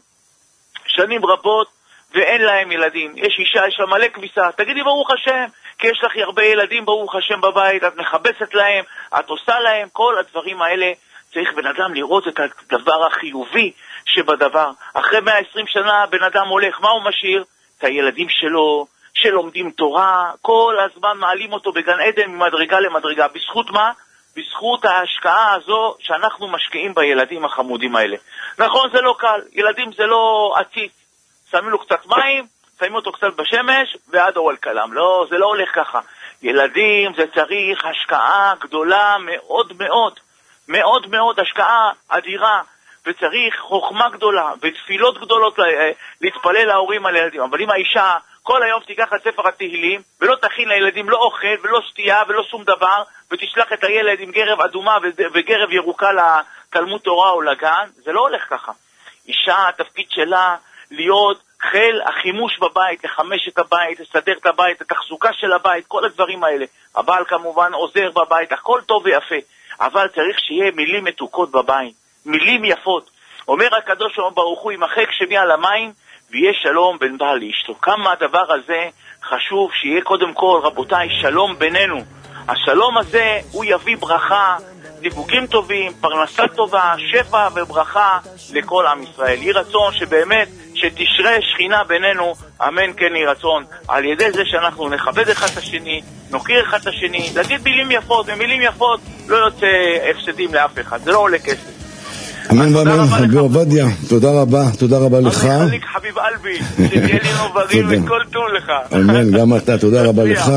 Speaker 2: שנים רבות ואין להם ילדים. יש אישה, יש לה מלא כביסה, תגידי ברוך השם, כי יש לך הרבה ילדים ברוך השם בבית, את מחבסת להם, את עושה להם, כל הדברים האלה. צריך בן אדם לראות את הדבר החיובי שבדבר. אחרי מאה ועשרים שנה בן אדם הולך, מה הוא משאיר? את הילדים שלו, שלומדים תורה, כל הזמן מעלים אותו בגן עדן ממדרגה למדרגה. בזכות מה? בזכות ההשקעה הזו שאנחנו משקיעים בילדים החמודים האלה. נכון, זה לא קל, ילדים זה לא עציץ, שמים לו קצת מים, שמים אותו קצת בשמש ועד אוהל כלם. לא, זה לא הולך ככה. ילדים זה צריך השקעה גדולה מאוד מאוד, מאוד מאוד, השקעה אדירה, וצריך חוכמה גדולה ותפילות גדולות להתפלל להורים על ילדים. אבל אם האישה כל היום תיקח את ספר התהילים ולא תכין לילדים לא אוכל ולא שתייה ולא שום דבר, ותשלח את הילד עם גרב אדומה וגרב ירוקה לתלמוד תורה או לגן, זה לא הולך ככה. אישה, התפקיד שלה להיות חיל החימוש בבית, לחמש את הבית, לסדר את הבית, התחזוקה של הבית, כל הדברים האלה. הבעל כמובן עוזר בבית, הכל טוב ויפה, אבל צריך שיהיה מילים מתוקות בבית, מילים יפות. אומר הקדוש ברוך הוא, ימחק שמי על המים ויהיה שלום בין בעל לאשתו. כמה הדבר הזה חשוב שיהיה קודם כל, רבותיי, שלום בינינו. השלום הזה הוא יביא ברכה, דיבוקים טובים, פרנסה טובה, שפע וברכה לכל עם ישראל. יהי רצון שבאמת שתשרה שכינה בינינו, אמן כן יהי רצון, על ידי זה שאנחנו נכבד אחד את השני, נוקיר אחד את השני, להגיד מילים יפות, ומילים יפות לא יוצא הפסדים לאף אחד, זה לא עולה כסף.
Speaker 5: אמן ואמן, רבי עובדיה, תודה רבה, תודה רבה לך.
Speaker 2: אני חליק חביב אלבי, שתהיה לי נוברים וכל טוב לך.
Speaker 5: אמן, גם אתה, תודה רבה לך.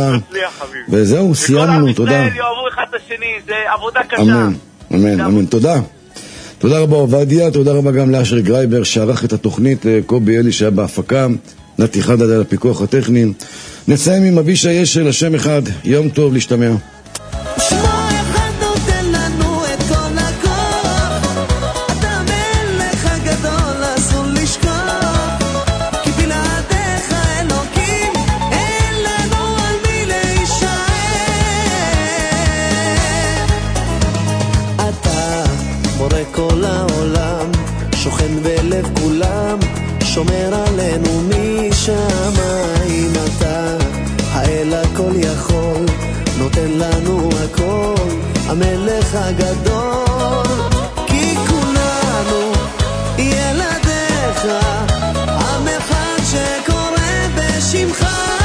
Speaker 5: וזהו, סיימנו, תודה. וכל עם ישראל יאהבו אחד את השני, זה עבודה קשה. אמן, אמן, אמן, תודה. תודה רבה עובדיה, תודה רבה גם לאשר גרייבר שערך את התוכנית, קובי אלי שהיה בהפקה, נתי חדד על הפיקוח הטכני. נסיים עם אבישי ישל, השם אחד, יום טוב, להשתמע.
Speaker 3: שומר עלינו משמיים, אתה האל הכל יכול, נותן לנו הכל, המלך הגדול, כי כולנו ילדיך, עם אחד שקורא בשמך,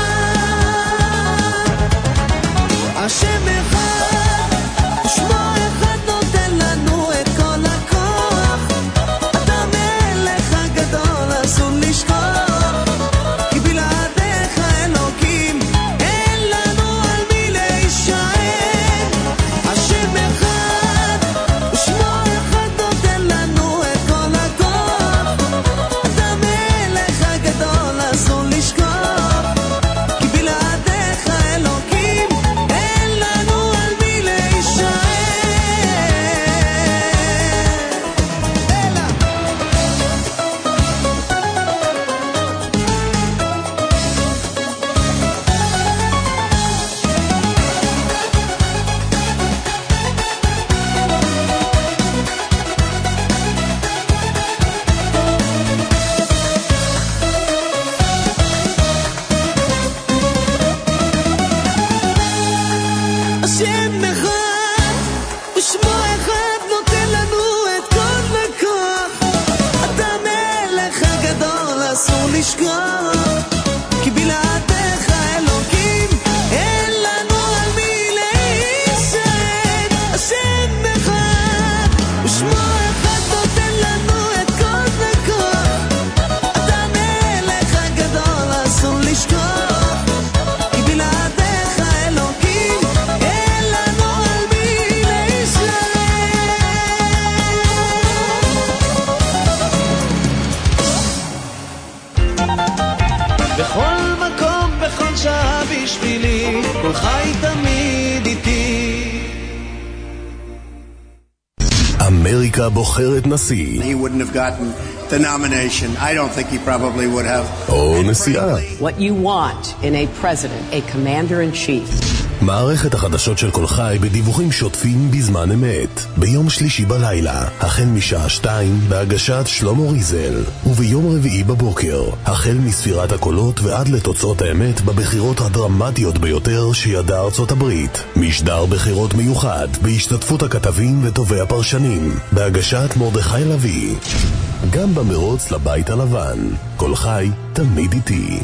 Speaker 3: השם אחד ושמו אחד נותן לנו את כל הכוח, אתה מלך הגדול אסור לשכוח, כי בלעדיך אלוקים אין לנו על מי להישען, השם אחד כל חי תמיד איתי.
Speaker 7: אמריקה בוחרת נשיא.
Speaker 8: He wouldn't have gotten the nomination. I don't think he probably would have.
Speaker 7: או נשיאה.
Speaker 9: What you want in a president, a commander-in-chief.
Speaker 7: מערכת החדשות של כל חי בדיווחים שוטפים בזמן אמת. ביום שלישי בלילה, החל משעה שתיים, בהגשת שלמה ריזל. וביום רביעי בבוקר, החל מספירת הקולות ועד לתוצאות האמת בבחירות הדרמטיות ביותר שידעה ארצות הברית. משדר בחירות מיוחד, בהשתתפות הכתבים וטובי הפרשנים. בהגשת מרדכי לוי. גם במרוץ לבית הלבן. כל חי תמיד איתי.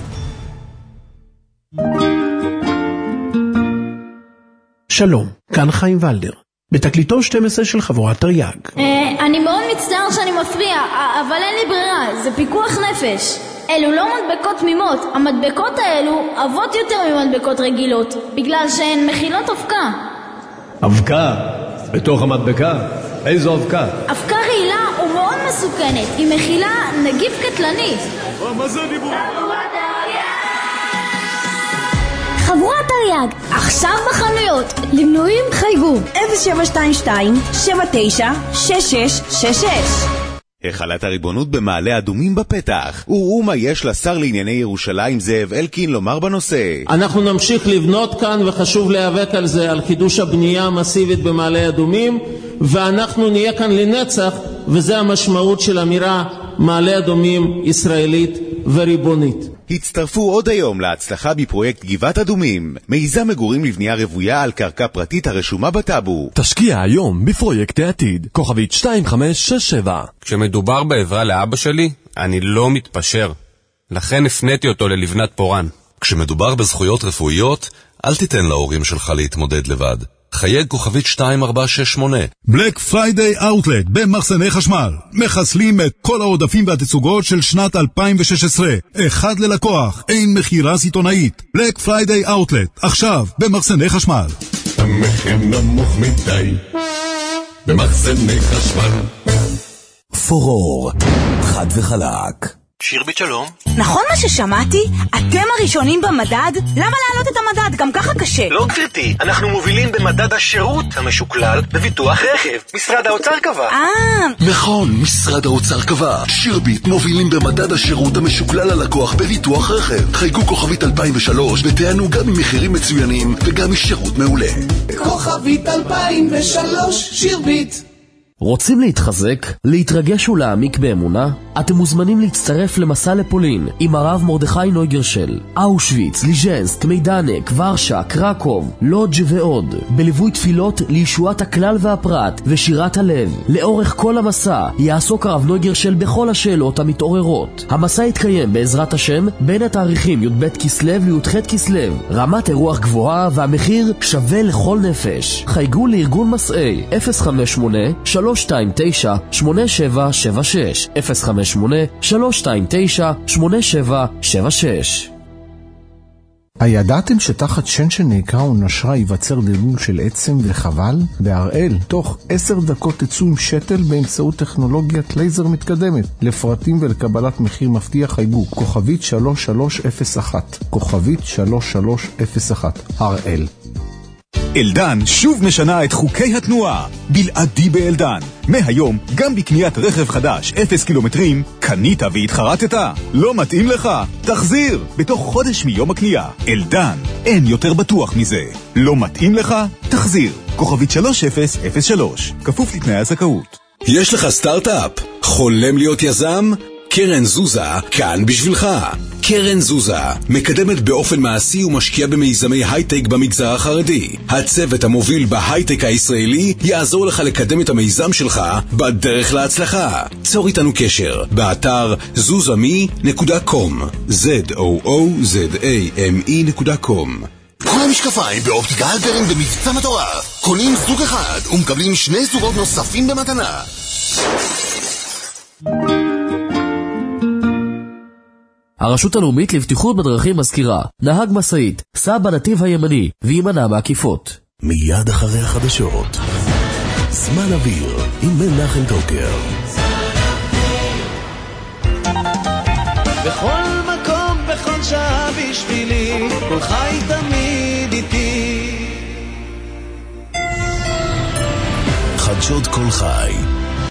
Speaker 11: שלום, כאן חיים ולדר, בתקליטו שתים עשרה של חבורת תרי"ג.
Speaker 12: אני מאוד מצטער שאני מפריע, אבל אין לי ברירה, זה פיקוח נפש. אלו לא מדבקות תמימות, המדבקות האלו עבות יותר ממדבקות רגילות, בגלל שהן מכילות אבקה.
Speaker 13: אבקה? בתוך המדבקה? איזו אבקה?
Speaker 12: אבקה רעילה ומאוד מסוכנת, היא מכילה נגיף קטלני.
Speaker 13: מה זה דיבור?
Speaker 12: חבורת תרי"ג, עכשיו בחנויות. למנויים חייגו אפס שבע שתיים שתיים שבע תשע שש שש שש שש.
Speaker 1: החלת הריבונות במעלה אדומים בפתח. וראו מה יש לשר לענייני ירושלים זאב אלקין לומר בנושא.
Speaker 15: אנחנו נמשיך לבנות כאן וחשוב להיאבק על זה, על חידוש הבנייה המסיבית במעלה אדומים, ואנחנו נהיה כאן לנצח, וזה המשמעות של אמירה מעלה אדומים ישראלית וריבונית.
Speaker 1: הצטרפו עוד היום להצלחה בפרויקט גבעת אדומים, מיזם מגורים לבנייה רבויה על קרקע פרטית הרשומה בטאבו.
Speaker 21: תשקיע היום בפרויקט העתיד, כוכבית שתיים חמש שש שבע.
Speaker 18: כשמדובר בעזרה לאבא שלי, אני לא מתפשר. לכן הפניתי אותו ללבנת פורן.
Speaker 29: כשמדובר בזכויות רפואיות, אל תיתן להורים שלך להתמודד לבד. חייג כוכבית שתיים ארבע שש שמונה.
Speaker 21: בלק פריידיי אאוטלט במחסני חשמל. מחסלים את כל העודפים והתצוגות של שנת אלפיים ושש עשרה. אחד ללקוח, אין מחירה סיטונאית. בלק פריידיי אאוטלט, עכשיו במחסני חשמל.
Speaker 22: המחיר נמוך מדי במחסני חשמל.
Speaker 6: פורור, חד וחלק.
Speaker 30: שירבית שלום.
Speaker 31: נכון מה ששמעתי? אתם הראשונים במדד? למה להעלות את המדד? גם ככה קשה.
Speaker 30: לא גברתי, אנחנו מובילים במדד השירות המשוקלל בביטוח רכב. משרד האוצר קבע.
Speaker 31: אה.
Speaker 22: נכון, משרד האוצר קבע. שירבית מובילים במדד השירות המשוקלל ללקוח בביטוח רכב. חייגו כוכבית אלפיים ושלוש ותענו גם ממחירים מצוינים וגם משירות מעולה.
Speaker 3: כוכבית אלפיים ושלוש, שירבית.
Speaker 23: רוצים להתחזק? להתרגש ולהעמיק באמונה? אתם מוזמנים להצטרף למסע לפולין עם הרב מרדכי נויגרשל. אושוויץ, ליז'נסק, מיידנק, ורשה, קרקוב, לודג' ועוד. בליווי תפילות לישועת הכלל והפרט ושירת הלב. לאורך כל המסע יעסוק הרב נויגרשל בכל השאלות המתעוררות. המסע יתקיים בעזרת השם בין התאריכים י"ב כסלו לי"ח כסלו. רמת אירוח גבוהה והמחיר שווה לכל נפש. חייגו לארגון מסעי אפס חמש שמונה שלוש שתיים תשע שמונה שבע שבע שש אפס חמש שמונה שלוש שתיים תשע שמונה שבע שבע שש.
Speaker 32: הידעתם שתחת שן שנעקר או נשרה ייווצר דלדול של עצם וחבל? בהראל, תוך עשר דקות תצאו עם שתל באמצעות טכנולוגיית לייזר מתקדמת. לפרטים ולקבלת מחיר מבטיח חייגו כוכבית שלוש שלוש אפס אחת כוכבית שלוש שלוש אפס אחת. הראל.
Speaker 33: אלדן שוב משנה את חוקי התנועה. בלעדי באלדן. מהיום, גם בקניית רכב חדש אפס קילומטרים, קנית והתחרטת? לא מתאים לך? תחזיר! בתוך חודש מיום הקנייה. אלדן, אין יותר בטוח מזה. לא מתאים לך? תחזיר. כוכבית שלוש אפס אפס שלוש. כפוף לתנאי הזכאות.
Speaker 6: יש לך סטארט-אפ? חולם להיות יזם? קרן זוזה כאן בשבילך. קרן זוזה מקדמת באופן מעשי ומשקיע במיזמי הייטק במגזר החרדי. הצוות המוביל בהייטק הישראלי יעזור לך לקדם את המיזם שלך בדרך להצלחה. צור איתנו קשר באתר זוזמי נקודה קום זד או או זד איי אם אי נקודה קום.
Speaker 26: כל המשקפיים באופטיקה הלפרין במבצע מטורף. קונים זוג אחד ומקבלים שני זוגות נוספים במתנה.
Speaker 23: הרשות הלאומית לבטיחות בדרכים מזכירה, נהג מסעית, סע בנתיב הימני וימנע בעקיפות.
Speaker 6: מיד אחרי החדשות, זמן אוויר עם מנחם טוקר.
Speaker 3: בכל מקום, בכל שעה בשבילי, כל חי תמיד איתי.
Speaker 7: חדשות כל חי.